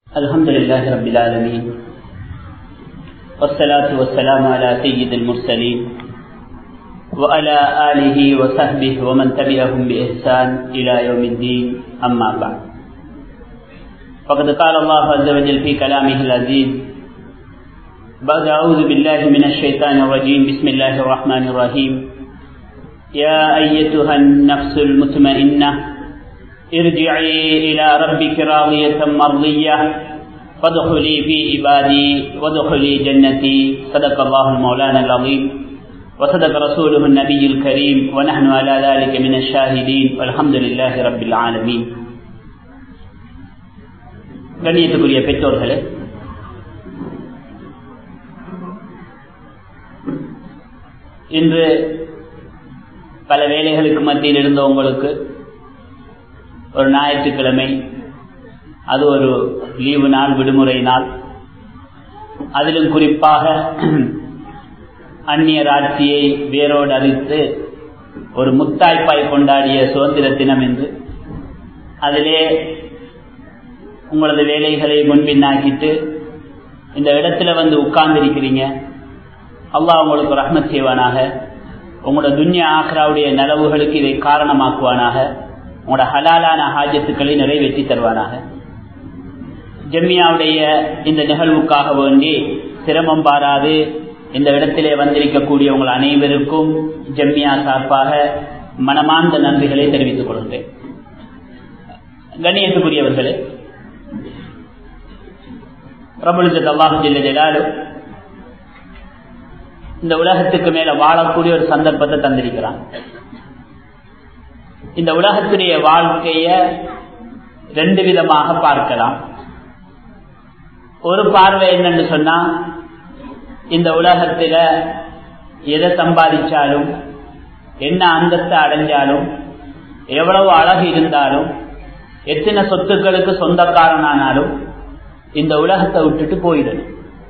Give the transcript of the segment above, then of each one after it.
الحمد لله رب العالمين والصلاة والسلام على سيد المرسلين وعلى آله وصحبه ومن تبعهم بإحسان إلى يوم الدين أما بعد فقد قال الله عز وجل في كلامه العزيز بعد أعوذ بالله من الشيطان الرجيم بسم الله الرحمن الرحيم يا أيتها النفس المطمئنة ارجعي إلى ربك راضية مرضية فادخلي في عبادي وادخلي جنتي صدق الله المولانا العظيم وصدق رسوله النبي الكريم ونحن على ذلك من الشاهدين والحمد لله رب العالمين. கண்ணியத்துக்குரிய பெற்றோர்களே, இன்று பல வேலைகளுக்கு மத்தியில் இருந்த உங்களுக்கு ஒரு ஞாயிற்றுக்கிழமை, அது ஒரு லீவு நாள், விடுமுறை நாள். அதிலும் குறிப்பாக அந்நியர் ஆட்சியை வேரோடு அழித்து ஒரு முத்தாய்ப்பாய் கொண்டாடிய சுதந்திர தினம் என்று அதிலே உங்களது வேலைகளை முன்பின்னாக்கிட்டு இந்த இடத்துல வந்து உட்கார்ந்திருக்கிறீங்க. அல்லாஹ் உங்களுக்கு ரஹ்மத் செய்வானாக, உங்களோட துன்யா ஆக்ராவுடைய நலவுகளுக்கு இதை காரணமாக்குவானாக, உங்களோட ஹலாலான ஹாஜத்துக்களை நிறைவேற்றி தருவானாக. ஜம்மியாவுடைய இந்த நிகழ்வுக்காக வேண்டி சிரமம் பாராது இந்த இடத்திலே வந்திருக்கக்கூடிய உங்கள் அனைவருக்கும் ஜம்மியா சார்பாக மனமார்ந்த நன்றிகளை தெரிவித்துக் கொள்கிறேன். கண்ணியத்துக்குரியவர்களே, ரப்பல் இஸ்ஸத் அல்லாஹ் ஜல்ல ஜலாலுஹு இந்த உலகத்துக்கு மேல வாழக்கூடிய ஒரு சந்தர்ப்பத்தை தந்திருக்கிறான். இந்த உலகத்துடைய வாழ்க்கைய ரெண்டு விதமாக பார்க்கலாம். ஒரு பார்வை என்னன்னு சொன்னா, இந்த உலகத்துல எதை சம்பாதிச்சாலும், என்ன அந்தஸ்தை அடைஞ்சாலும், எவ்வளவு அழகு இருந்தாலும், எத்தனை சொத்துக்களுக்கு சொந்தக்காரனானாலும் இந்த உலகத்தை விட்டுட்டு போயிடணும்.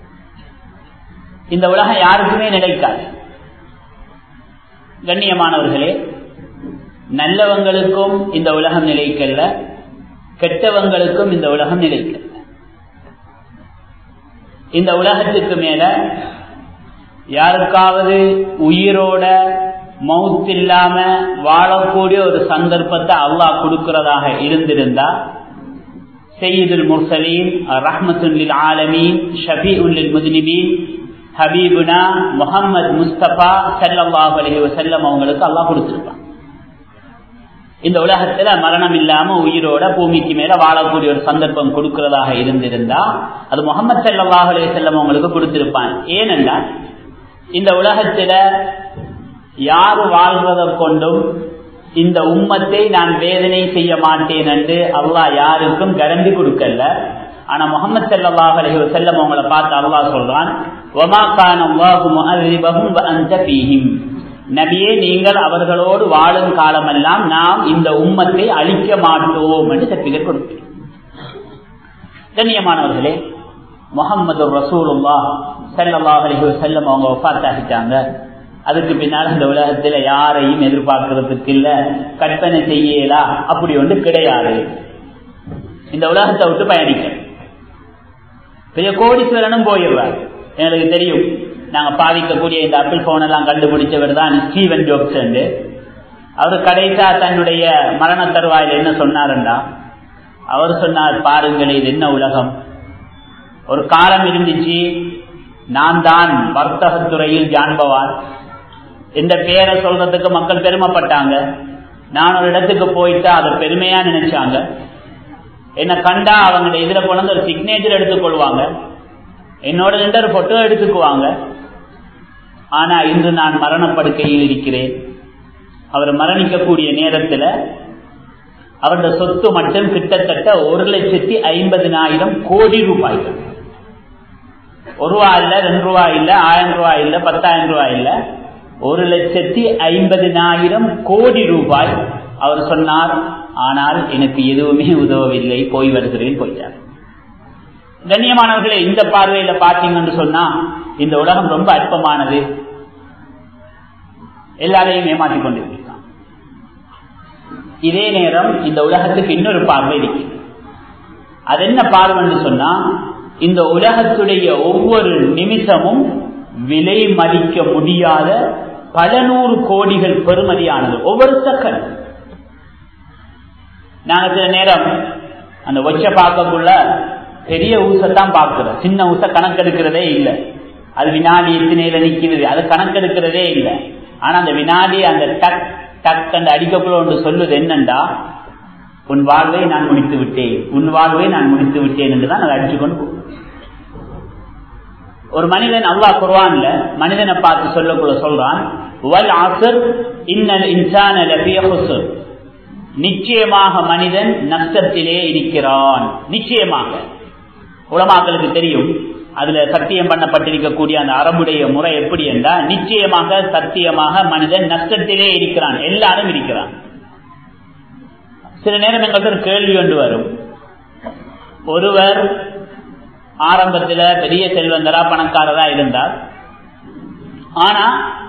இந்த உலகம் யாருக்குமே நிலைக்காது. கண்ணியமானவர்களே, நல்லவங்களுக்கும் இந்த உலகம் நிலைக்கல்ல, கெட்டவங்களுக்கும் இந்த உலகம் நிலைக்கல்ல. இந்த உலகத்துக்கு மேல யாருக்காவது உயிரோட மவுத் இல்லாம வாழக்கூடிய ஒரு சந்தர்ப்பத்தை அல்லாஹ் கொடுக்கிறதாக இருந்திருந்தா, சய்யிதுல் முர்சலீன் ரஹ்மத்துல் லில் ஆலமீன் ஷஃபீஉல் லில் முஸ்லிமீன் ஹபீபுனா முஹம்மது முஸ்தபா ஸல்லல்லாஹு அலைஹி வஸல்லம் அவங்களுக்கு அல்லாஹ் கொடுத்திருப்பான். இந்த உலகத்துல மரணம் இல்லாம உயிரோட பூமிக்கு மேல வாழக்கூடிய ஒரு சந்தர்ப்பம் கொடுக்கிறதாக இருந்திருந்தா அது முஹம்மது ஸல்லல்லாஹு அலைஹி வஸல்லம் அவங்களுக்கு கொடுத்திருப்பான். ஏனென்றால் இந்த உலகத்துல யாரு வாழ்வதை கொண்டும் இந்த உம்மத்தை நான் வேதனை செய்ய மாட்டேன் என்று அல்லாஹ் யாருக்கும் கேரண்டி கொடுக்கல. ஆனா முஹம்மது ஸல்லல்லாஹு அலைஹி வஸல்லம் அவங்களை பார்த்து அல்லாஹ் சொல்றான், வமா கான அல்லாஹு முஅذிபஹும் வ அன்த ஃபீஹிம், நபியே நீங்கள் அவர்களோடு வாழும் காலமெல்லாம் நாம் இந்த உம்மத்தை அழிக்க மாட்டோம் என்று சர்டிபிகேட் கொடுக்கிறேன். கண்ணியமானவர்களே, முஹம்மது ரசூலுல்லாஹ் ஸல்லல்லாஹு அலைஹி வஸல்லம் அவங்க வஃபாத் ஆகிட்டாங்க. அதுக்கு பின்னால் இந்த உலகத்துல யாரையும் எதிர்பார்க்கறதுக்கு இல்ல, கற்பனை செய்யலா அப்படி ஒன்று கிடையாது. இந்த உலகத்தை விட்டு பயணிக்க பெரிய கோடீஸ்வரனும் போயிடுறார். எனக்கு தெரியும், நாங்க பாதிக்கக்கூடிய இந்த ஆப்பிள் போன் எல்லாம் கண்டுபிடிச்சவர் தான் ஸ்டீவன் ஜாப்ஸ். அவர் கடைசா தன்னுடைய மரண தருவாயில் என்ன சொன்னார்டா, அவர் சொன்னார், பாருங்கள் இது என்ன உலகம். ஒரு காலம் இருந்துச்சு, நான் தான் வர்த்தகத்துறையில் ஜான்பவான், இந்த பேரை சொல்றதுக்கு மக்கள் பெருமைப்பட்டாங்க. நான் ஒரு இடத்துக்கு போயிட்டா அதை பெருமையா நினைச்சாங்க. என்ன கண்டா அவங்க இதுல கொண்டு ஒரு சிக்னேச்சர் எடுத்துக்கொள்வாங்க, என்னோட நின்று ஒரு போட்டோ எடுத்துக்குவாங்க. ஆனா இன்று நான் மரணப்படுக்கையில் இருக்கிறேன். அவர் மரணிக்கக்கூடிய நேரத்தில் அவருடைய சொத்து மட்டும் கிட்டத்தட்ட 1,50,000 கோடி ரூபாய்கள். 1 ரூபா இல்ல, 2 ரூபா இல்ல, 1000 ரூபாய் இல்ல, 10,000 ரூபாய் இல்ல, 1,50,000 கோடி ரூபாய். அவர் சொன்னார், ஆனால் எனக்கு எதுவுமே உதவவில்லை, போய் வருகிறேன், போயிட்டார். கண்ணியமானவர்களே, இந்த பார்வையில பார்த்தீங்கன்னு சொன்னா இந்த உலகம் ரொம்ப அற்பமானது, எல்லாரையும் ஏமாற்றிக் கொண்டிருக்கிறான். இதே நேரம் இந்த உலகத்துக்கு இன்னொரு பார்வை இருக்கு. அது என்ன பார்வைன்னு சொன்னா, இந்த உலகத்துடைய ஒவ்வொரு நிமிஷமும் விலை மதிக்க முடியாத பல நூறு கோடிகள் பெறுமதியானது. ஒவ்வொரு செகண்ட் நாங்க சில நேரம் அந்த ஒச்ச பார்க்கக்குள்ள பெரிய ஊசத்தான் பார்க்கிறோம், சின்ன ஊச கணக்கெடுக்கிறதே இல்லை. அது வினாடி எத்தனையில நிக்கிறது அது கணக்கெடுக்கிறதே இல்லை. ஆனா அந்த வினாடி அந்த டக் டக் அந்த அடிக்கக்குள்ள ஒன்று சொல்லுது என்னண்டா, உன் வாழ்வை நான் முடித்து விட்டேன், உன் வாழ்வை நான் முடித்து விட்டேன் என்றுதான் அதை அடிச்சுக்கொண்டு போகும். ஒரு மனிதன் அல்லாஹ் குர்ஆன்ல மனிதனை பார்த்து சொல்லக்குள்ள சொல்றான், வல் அஸ்ர் இன்னல் இன்சான லஃபீ ஹுஸ்ர், நிச்சயமாக மனிதன் நஷ்டத்திலே இருக்கிறான். நிச்சயமாக உலமாக்களுக்கு தெரியும், அதுல சத்தியம் பண்ணப்பட்டிருக்கக்கூடிய அந்த அரபுடைய முறை எப்படி என்றால், நிச்சயமாக சத்தியமாக மனிதன் நஷ்டத்திலே இருக்கிறான், எல்லாரும் இருக்கிறான். சில நேரம் எங்களுக்கு ஒரு கேள்வி கொண்டு வரும், ஒருவர் ஆரம்பத்தில் பெரிய செல்வந்தரா பணக்காரரா இருந்தார், ஆனா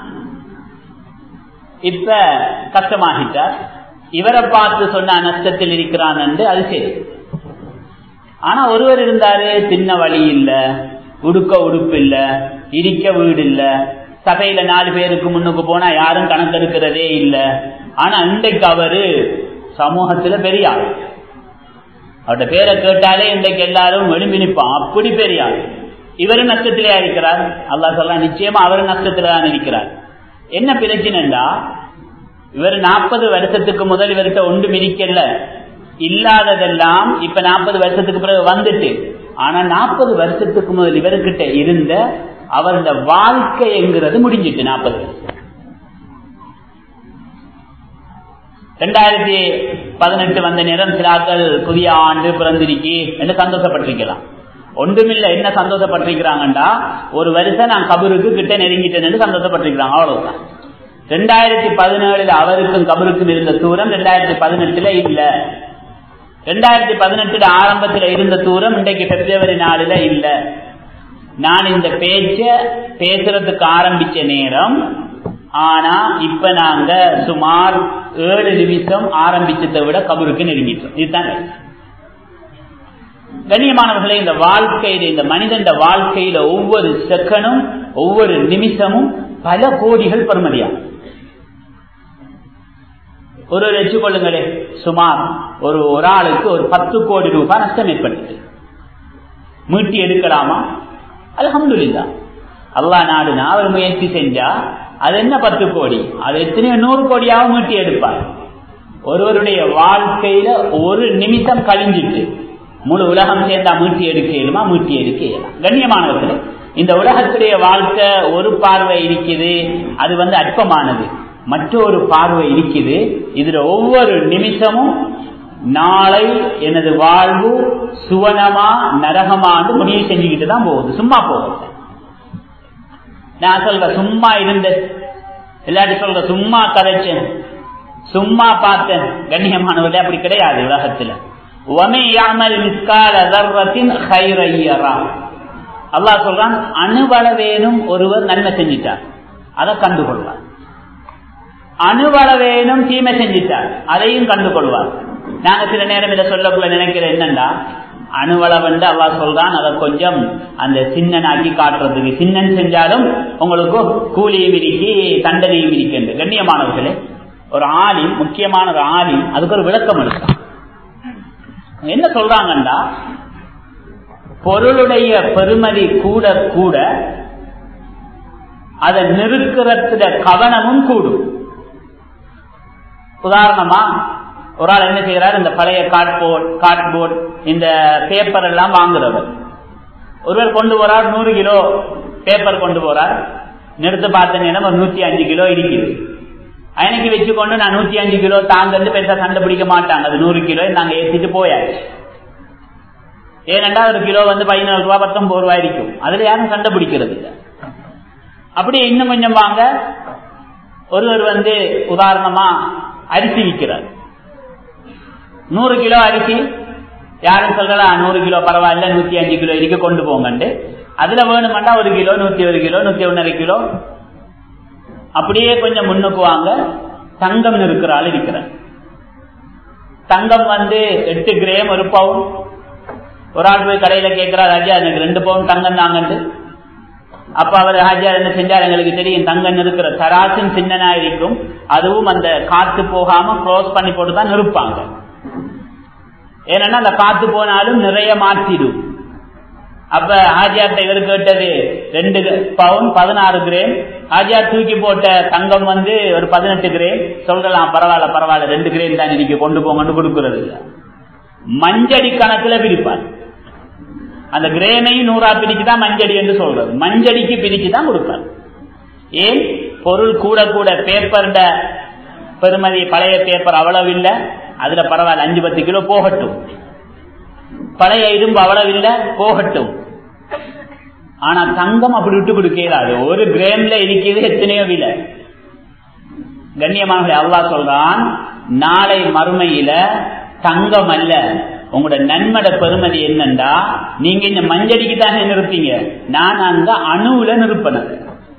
இப்ப கஷ்டமாகிட்டார், இவரை பார்த்து சொன்ன நஷ்டத்தில் இருக்கிறான் என்று அது சரி. ஆனா ஒருவர் இருந்தாரு, தின்ன வழி இல்ல, உடுக்க உடுப்பு இல்ல, இருக்க வீடு இல்ல, சபையில 4 பேருக்கு முன்னுக்கு போனா யாரும் கணக்கெடுக்கிறதே இல்ல. ஆனா இன்றைக்கு அவரு சமூகத்துல பெரிய ஆள், அவருடைய பேரை கேட்டாலே இன்றைக்கு எல்லாரும் எழும்பி நிற்பான், அப்படி பெரிய ஆள். இவரு நஷ்டத்திலே இருக்கிறார். அல்லாஹ் சொல்றான், நிச்சயமா அவரு நஷ்டத்துல தான் இருக்கிறார். என்ன பிரச்சனைடா, இவர் 40 வருஷத்துக்கு முதல் இவர்கிட்ட ஒன்றும் இருக்கல, இல்லாததெல்லாம் இப்ப 40 வருஷத்துக்கு பிறகு வந்துட்டு. ஆனா 40 வருஷத்துக்கு முதல் இவர்கிட்ட இருந்த அவருடைய வாழ்க்கை என்கிறது முடிஞ்சிட்டு. 40 2018 வந்த நேரம் சிலாக்கள் புதிய ஆண்டு பிறந்திருக்கி என்று சந்தோஷப்பட்டிருக்கலாம். ஒன்றுமில்லை, என்ன சந்தோஷப்பட்டிருக்கிறாங்கண்டா, ஒரு வருஷம் நான் கபருக்கு கிட்ட நெருங்கிட்டேன் என்று சந்தோஷப்பட்டிருக்கிறாங்க, அவ்வளவுதான். 2017 அவருக்கும் கபருக்கும் இருந்த தூரம் 2018 இல்ல. 2018 ஆரம்பத்தில் இருந்த தூரம் இன்றைக்கு பிப்ரவரி 4 இல்ல. நான் இந்த பேசுறதுக்கு ஆரம்பிச்ச நேரம், ஆனா இப்ப நாங்க சுமார் 7 நிமிஷம் ஆரம்பிச்சதை விட கபருக்கு நெருங்கிட்டோம். இதுதான் கண்ணியமானவர்களே. இந்த வாழ்க்கையில, இந்த மனிதன் வாழ்க்கையில ஒவ்வொரு செகண்டும் ஒவ்வொரு நிமிஷமும் பல கோடிகள் பெறுமதியாகும். ஒரு வச்சுக்கொள்ளுங்களே, சுமார் ஒரு ஆளுக்கு ஒரு 10 கோடி ரூபாய் நஷ்டம் ஏற்பட்டது. மீட்டி எடுக்கலாமா? அல்ஹம்துலில்லாஹ். அல்லாஹ் நாடுனா அவர் முயற்சி செஞ்சா அது என்ன 10 கோடி, அது எத்தனையோ 100 கோடியாகவும் மீட்டி எடுப்பார். ஒருவருடைய வாழ்க்கையில ஒரு நிமிஷம் கழிஞ்சிட்டு முழு உலகம் சேர்ந்தா மீட்டி எடுக்க இயலுமா? மீட்டி எடுக்க இயலாம். கண்ணியமானவர்களே, இந்த உலகத்துடைய வாழ்க்கை ஒரு பார்வை இருக்குது, அது அற்பமானது. மற்றொரு பார்வை இருக்குது, இதுல ஒவ்வொரு நிமிஷமும் நாளை எனது வாழ்வு சுவனமா நரகமான்னு முடிவு செஞ்சுக்கிட்டு தான் போகுது. சும்மா போகுது. நான் சொல்ற சும்மா இருந்தேன், எல்லாரும் சொல்ற சும்மா கதைச்சேன், சும்மா பார்த்தேன். கண்ணியமானவர்களே, அப்படி கிடையாது உலகத்துல. அல்லாஹ் சொல்றான், அணுவளவேனும் ஒருவர் நன்மை செஞ்சிட்டார், அதை கண்டுகொள்வார். அணுவளவேனும் தீமை செஞ்சிட்டார், அதையும் கண்டுகொள்வார். நாங்க சில நேரம் இதை சொல்லக்குள்ள நினைக்கிற என்னண்டா, அணுவளவென்று அல்லாஹ் சொல்றான், அதை கொஞ்சம் அந்த சின்னனாக்கி காட்டுறதுக்கு. சின்னன் செஞ்சாலும் உங்களுக்கு கூலியும் இருக்கி தண்டனையும் இருக்கின்ற. கண்ணியமானவர்களே, ஒரு ஆலிம், முக்கியமான ஒரு ஆலிம், அதுக்கு ஒரு விளக்கம் எடுத்தான். என்ன சொல்றாங்கண்டா, பொருளுடைய பெருமதி கூட கூட அதை நிறுக்கிறதுல கவனமும் கூடும். உதாரணமா ஒரு ஆள் என்ன செய்யறாரு, இந்த பழைய கார்ட்போர்ட் இந்த பேப்பர் எல்லாம் வாங்குறவர் ஒருவர் கொண்டு போறார், 100 கிலோ பேப்பர் கொண்டு போறார். நிறுத்து பார்த்த நேரம் ஒரு 105 கிலோ இருக்குது. அன்னைக்கு வச்சுக்கொண்டு நான் 105 கிலோ தாங்கன்னு பெருசா கண்டுபிடிக்க மாட்டாங்க. அது 100 கிலோ நாங்க ஏற்றிட்டு போயாச்சு. ஏனென்றா ஒரு கிலோ 17 ரூபாய் 19 ரூபாய் இருக்கும். அதுல யாரும் கண்டுபிடிக்கிறது இல்லை. அப்படியே இன்னும் கொஞ்சம் வாங்க, ஒருவர் உதாரணமா அரிசி விற்கிறார். 100 கிலோ அரிசி, யாரும் சொல்லலாம் 100 கிலோ பரவாயில்ல, 105 கிலோ இருக்க கொண்டு போங்கண்டு. அதுல வேணுமெண்டா 1 கிலோ 101 கிலோ 101.5 கிலோ. அப்படியே கொஞ்சம் முன்னுக்கு வாங்க, தங்கம் இருக்கிற ஆள் இருக்கிறார். தங்கம் 8 கிராம் ஒரு பவுன். ஒரு ஆள் போய் கடையில கேட்கிறார், ஹாஜியா எனக்கு 2 பவுன் தங்கம் தாங்கன்னு. அப்ப அவர் ஹாஜியார் என்ன செஞ்சார், எங்களுக்கு தெரியும் தங்கம் இருக்கிற தராசும் சின்னனா இருக்கும், அதுவும் அந்த காத்து போகாம க்ளோஸ் பண்ணி போட்டுதான் நிற்பாங்க. ஏன்னா அந்த காத்து போனாலும் நிறைய மாற்றிடும். அப்ப ஹாஜியார்ட்ட இவர் கேட்டது 2 பவுன் 16 கிராம். ஹாஜியார் தூக்கி போட்ட தங்கம் ஒரு 18 கிராம். சொல்லலாம், பரவாயில்ல 2 கிராம் தான் இன்னைக்கு கொண்டு போங்கன்னு கொடுக்கறது இல்ல. மஞ்சடி கணக்குல பிரிப்பார். அந்த கிரேமையும் 100 பிரிச்சுதான் மஞ்சடி என்று சொல்றது. மஞ்சடிக்கு பிரிச்சுதான் கொடுப்பார். ஏன்? பொருள் கூட கூட பேப்பர் பெருமதி, பழைய பேப்பர் அவ்வளவு இல்லை, அதுல பரவாயில்ல 5-10 கிலோ போகட்டும். பழைய இரும்பு அவ்வளவு இல்லை, போகட்டும். ஆனா தங்கம் அப்படி விட்டு கொடுக்கிறாரு. 1 கிராம்ல இருக்கிறது எத்தனையோ விலை. கண்ணியமானவர்களே, அல்லாஹ் சொல்றான், நாளை மறுமையில தங்கம் அல்ல, உங்களோட நன்மட பெருமதி என்னண்டா, நீங்க இந்த மஞ்சடிக்கு தானே நிறுத்தீங்க, நான் அங்க அணுவுல நிறுப்பினது.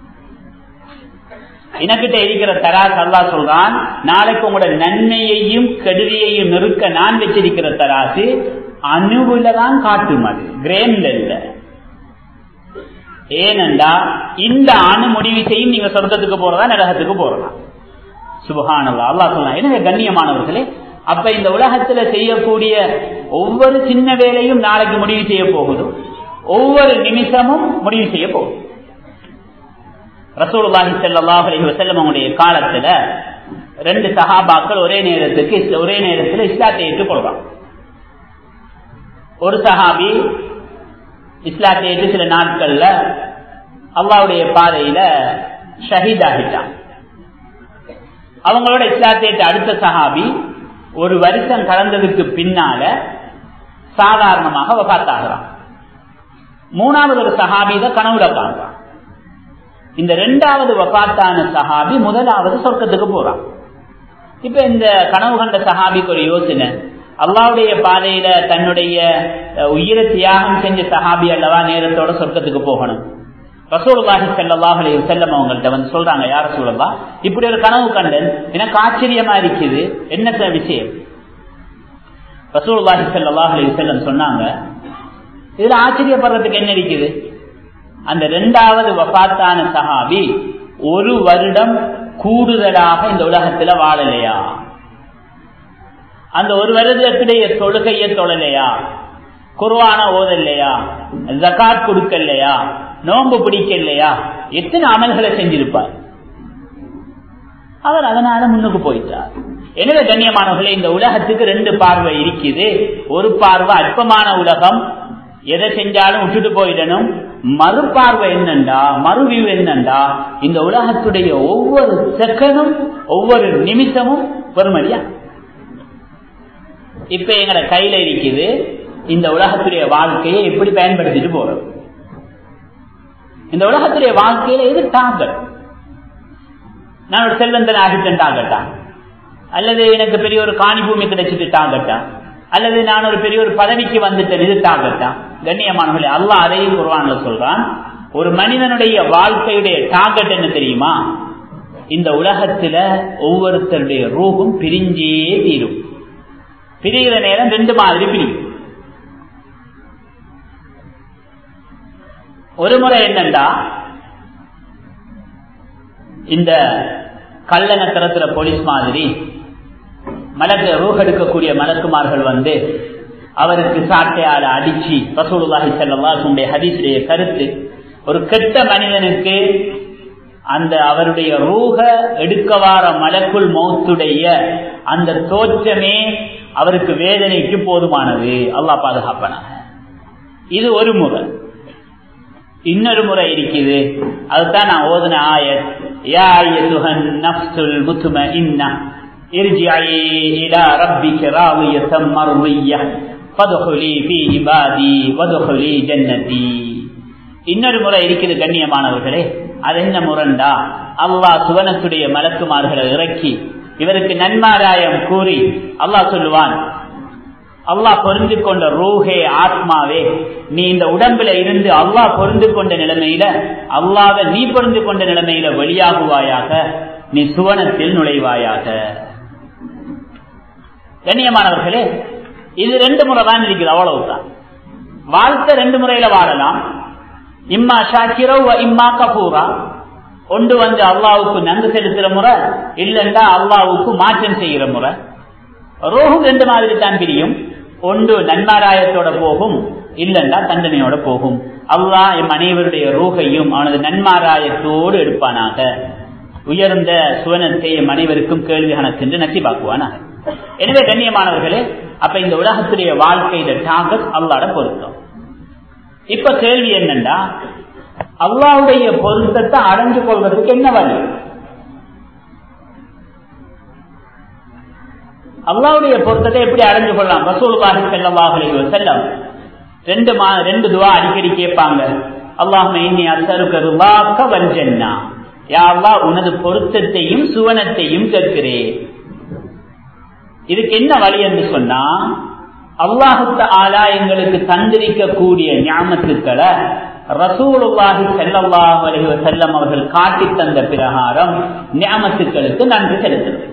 எனக்கிட்ட இருக்கிற தராசு அல்லாஹ் சொல்றான், நாளைக்கு உங்களோட நன்மையையும் கெடுதியையும் நிறுக்க நான் வச்சிருக்கிற தராசு அணுவுல தான் காட்டும், அது கிரேம்ல இல்ல. ஏனென்றா இந்த அணு முடிவு செய்யும் நீங்க சொர்க்கத்துக்கு போறதா நரகத்துக்கு போறதா. சுப்ஹானல்லாஹ், அல்லாஹ் சொல்றான். எனவே கண்ணியமானவர்களே, அப்ப இந்த உலகத்துல செய்யக்கூடிய ஒவ்வொரு சின்ன வேலையும் நாளைக்கு முடிவு செய்ய போகுது, ஒவ்வொரு நிமிஷமும் முடிவு செய்ய போகுது. ரசூலுல்லாஹி ஸல்லல்லாஹு அலைஹி வஸல்லம் அவங்களுடைய காலத்துல 2 சஹாபாக்கள் ஒரே நேரத்தில் இஸ்லாத்தை ஏற்றுக்கொள்றாங்க. ஒரு சஹாபி இஸ்லாத்தை ஏற்று சில நாட்கள்ல அல்லாஹ்வுடைய பாதையில ஷஹீத் ஆகிட்டான். அவங்களோட இஸ்லாத்தை ஏற்ற அடுத்த சஹாபி 1 வருஷம் கடந்ததுக்கு பின்னால சாதாரணமாக வஃபாத் ஆகிறான். 3வது ஒரு சஹாபி தான் கனவுல காண்றான். இந்த 2வது வஃபாத்தான சஹாபி 1வது சொர்க்கத்துக்கு போறான். இப்ப இந்த கனவு கண்ட சஹாபிக்கு ஒரு யோசனை, அல்லாஹ்வுடைய பாதையில தன்னுடைய உயிரை தியாகம் செஞ்ச சஹாபி அல்லவா நேரத்தோட சொர்க்கத்துக்கு போகணும். ரசூலுல்லாஹி ஸல்லல்லாஹு அலைஹி வஸல்லம் அவங்கள்ட்ட சொல்றாங்க, யா ரசூலல்லாஹ், இப்படி ஒரு கனவு கண்டேன், எனக்கு ஆச்சரியமா இருக்குது, என்ன விஷயம்? ரசூலுல்லாஹி ஸல்லல்லாஹு அலைஹி வஸல்லம் சொன்னாங்க, இதுல ஆச்சரியப்படுறதுக்கு என்ன இருக்குது? அந்த 2வது வஃபாத்தான சஹாபி 1 வருடம் கூடுதலாக இந்த உலகத்துல வாழலையா? அந்த 1 வருடத்துடைய தொழுகையை தொழலையா? குர்ஆன ஓதலையா? ஜகாத் கொடுக்கலையா? நோன்பு பிடிக்கலையா? எத்தனை அமல்களை செஞ்சிருப்பார் அவர். அதனால முன்னுக்கு போயிட்டார். எனவே கண்ணியமானவர்களே, இந்த உலகத்துக்கு 2 பார்வை இருக்குது. ஒரு பார்வை அற்பமான உலகம், எதை செஞ்சாலும் விட்டுட்டு போயிடணும். மறுபார்வை என்னண்டா, மறுவியூ என்னண்டா, இந்த உலகத்துடைய ஒவ்வொரு செகண்டும் ஒவ்வொரு நிமிஷமும் பெருமதியா. இப்ப எங்கட கையில இருக்குது, இந்த உலகத்துடைய வாழ்க்கையை எப்படி பயன்படுத்திட்டு போறோம். இந்த உலகத்துடைய வாழ்க்கையில எது டார்கெட்? நான் ஒரு செல்வந்தன் ஆகிட்டேன் டார்கெட்டா, அல்லது எனக்கு பெரிய ஒரு காணி பூமி கிடைச்சிட்டு டார்கெட்டா, அல்லது நான் ஒரு பெரிய ஒரு பதவிக்கு வந்துட்டேன், இது டார்கெட்டா? கண்ணியமானவர்களே, அல்லாஹ் அதையும் குர்ஆன்ல சொல்றான். ஒரு மனிதனுடைய வாழ்க்கையுடைய டார்கெட் என்ன தெரியுமா? இந்த உலகத்துல ஒவ்வொருத்தருடைய ரூஹும் பிரிஞ்சே தீரும். பிரிகிற நேரம் 2 மாதிரி பிரியும். ஒரு முறை என்னண்டா, இந்த கள்ளநத்திரத்துல போலீஸ் மாதிரி ரூஹ் எடுக்கக்கூடிய மலக்குமார்கள் அவருக்கு சாட்டையால அடிச்சு, ரசூலுல்லாஹி ஸல்லல்லாஹு அலைஹி வஸல்லம் ஹதீஸுடைய கருத்து, ஒரு கெட்ட மனிதனுக்கு அந்த அவருடைய ரூஹ எடுக்கவார மலக்குல் மௌத்துடைய அந்த தோற்றமே அவருக்கு வேதனைக்கு போதுமானது. அல்லாஹ் பாதுகாப்பனாக. இது ஒரு முறை. இன்னொரு முறை இருக்குது, அதுதான் நான் ஓதுன ஆயத், யா அய்யுஹன் நஃப்ஸுல் முத்மஇன்னா இர்ஜிஇ இலா ரப்பிக ராதியத்தம் மர்திய்யஹ் ஃபத்ஹுலி ஃபீ இபாதி வத்ஹுலி ஜன்னதி. இன்னொரு முறை இருக்குது கண்ணியமானவர்களே. அது என்ன முரண்டா, அல்லாஹ் சுவனத்துடைய மலக்குமார்களை இறக்கி இவருக்கு நன்மாராயம் கூறி அல்லாஹ் சொல்லுவான், அல்லாஹ் பொருந்து கொண்ட ரூஹே, ஆத்மாவே, நீ இந்த உடம்புல இருந்து அல்லாஹ் பொருந்து கொண்ட நிலைமையில, அல்லாஹ்வை நீ பொருந்து கொண்ட நிலைமையில வெளியாகுவாயாக, நீ சுவனத்தில் நுழைவாயாக. கண்ணியமானவர்களே, இது 2 முறை தான் இருக்குது, அவ்வளவுதான். வாழ்க்கை ரெண்டு முறையில வாழலாம். இம்மா ஷாக்கிரோ இம்மா கபூரா. ஒன்று அல்லாவுக்கு நன்றி செலுத்துற முறை, இல்லைண்டா அல்லாவுக்கு மாற்றம் செய்கிற முறை. ரோஹும் ரெண்டு மாதிரி தான் பிரியும். ஒன்று நன்மாராயத்தோட போகும், இல்லைண்டா தண்டனையோட போகும். அல்லாஹ் எம் அனைவருடைய ரூஹையும் அவனது நன்மாராயத்தோடு எடுப்பானாக. உயர்ந்த சுவனத்தை எம் அனைவருக்கும் கேள்வி கணக்கென்று நசிபாக்குவானாக. எனவே கண்ணியமானவர்களே, அப்ப இந்த உலகத்துடைய வாழ்க்கையில டார்கெட் அல்லாஹ்ட பொருத்தம். இப்ப கேள்வி என்னன்னா, அல்லாஹ்வுடைய பொருத்தத்தை அடைஞ்சு கொள்வதற்கு என்ன வழி? அல்லாஹ்வுடைய பொருத்தத்தை எப்படி அடைஞ்சு கொள்ளலாம்? ரசூலுல்லாஹி ஸல்லல்லாஹு அலைஹி வஸல்லம் ரெண்டு துஆ அடிக்கடி கேட்பாங்க. அல்லாஹும்ம இன்னி அஸ்அலுக ரிலாக வல் ஜன்னah. யா அல்லாஹ், உனது பொருத்தத்தையும் சுவனத்தையும் கேட்கிறேன். இதுக்கு என்ன வழி என்று சொன்னா, அல்லாஹு தஆலா எங்களுக்கு தந்திரிக்கக்கூடிய நியாமத்துக்களை ரசூலுல்லாஹி ஸல்லல்லாஹு அலைஹி வஸல்லம் அவர்கள் காட்டி தந்த பிரகாரம் நியாமத்துக்களுக்கு நன்றி செலுத்துறது.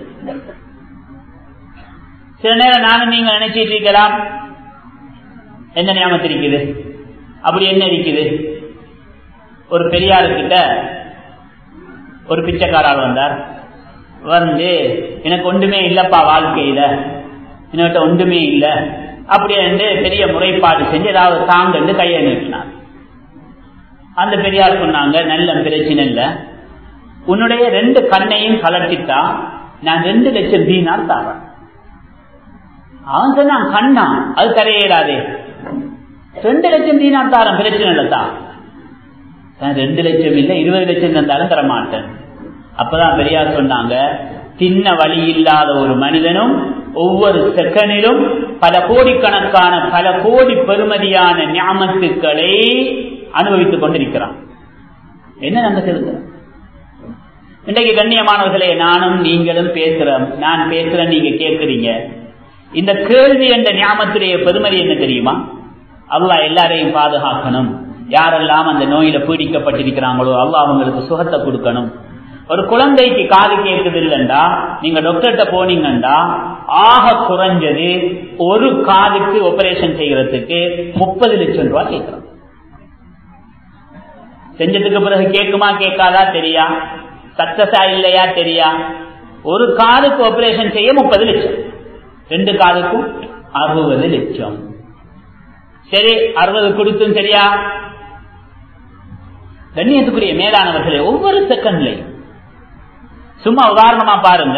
சில நேரம் நானும் நீங்க நினைச்சிட்டு இருக்கலாம், என்ன நியாமத்து இருக்குது, அப்படி என்ன இருக்குது? ஒரு பெரியாருக்கிட்ட ஒரு பிச்சைக்காரர் வந்தார். எனக்கு ஒன்றுமே இல்லப்பா வாழ்க்கையில, என்கிட்ட ஒன்றுமே இல்லை அப்படி என்று பெரிய முறைப்பாடு செஞ்சு ஏதாவது தாங்கன்னு கையை நீட்டினார். அந்த பெரியார் சொன்னாங்க, நல்ல பிரச்சனை இல்லை, உன்னுடைய 2 கண்ணையும் கலட்டிட்டா நான் 2 லட்சம் தீனார் தரேன். அவன் சொன்னான், கண்ணா அது தரையிடாதே, 2 லட்சம் தீனார் தாரன், பிரச்சனை இல்லத்தா. 2 லட்சம் இல்லை 20 லட்சம் தந்தாலும் தரமாட்டேன். அப்பதான் பெரியார் சொன்னாங்க, தின்ன வழி இல்லாத ஒரு மனிதனும் ஒவ்வொரு செகண்டிலும் பல கோடிக்கணக்கான பல கோடி பெறுமதியான நியாமத்துக்களை அனுபவித்துக் கொண்டிருக்கிறான். என்ன நாங்க செலுத்துறோம்? இன்றைக்கு கண்ணியமானவர்களே, நானும் நீங்களும் பேசுறோம், நான் பேசுறேன், நீங்க கேட்கிறீங்க. இந்த கேள்வி என்ற நியாமத்துடைய பெருமதி என்ன தெரியுமா? அல்லாஹ் எல்லாரையும் பாதுகாக்கணும். யாரெல்லாம் அந்த நோயில பீடிக்கப்பட்டிருக்கிறாங்களோ அல்லாஹ் அவங்களுக்கு சுகத்தை கொடுக்கணும். ஒரு குழந்தைக்கு காது கேட்குது இல்லைண்டா, நீங்க டாக்டர்கிட்ட போனீங்கன்னா ஆக குறைஞ்சது ஒரு காதுக்கு ஆபரேஷன் செய்யறதுக்கு 30 லட்சம் ரூபாய் கேட்கிறோம். செஞ்சதுக்கு பிறகு கேட்குமா கேட்காதா தெரியா, சக்சஸா இல்லையா தெரியா. ஒரு காதுக்கு ஆபரேஷன் செய்ய 30 லட்சம், 2 காதுக்கும் 60 லட்சம். சரி, 60 கொடுத்தும் சரியா? கண்ணியத்துக்குரிய மேலானவர்களே, ஒவ்வொரு செகண்ட்லையும் சும்மா உதாரணமா பாருங்க,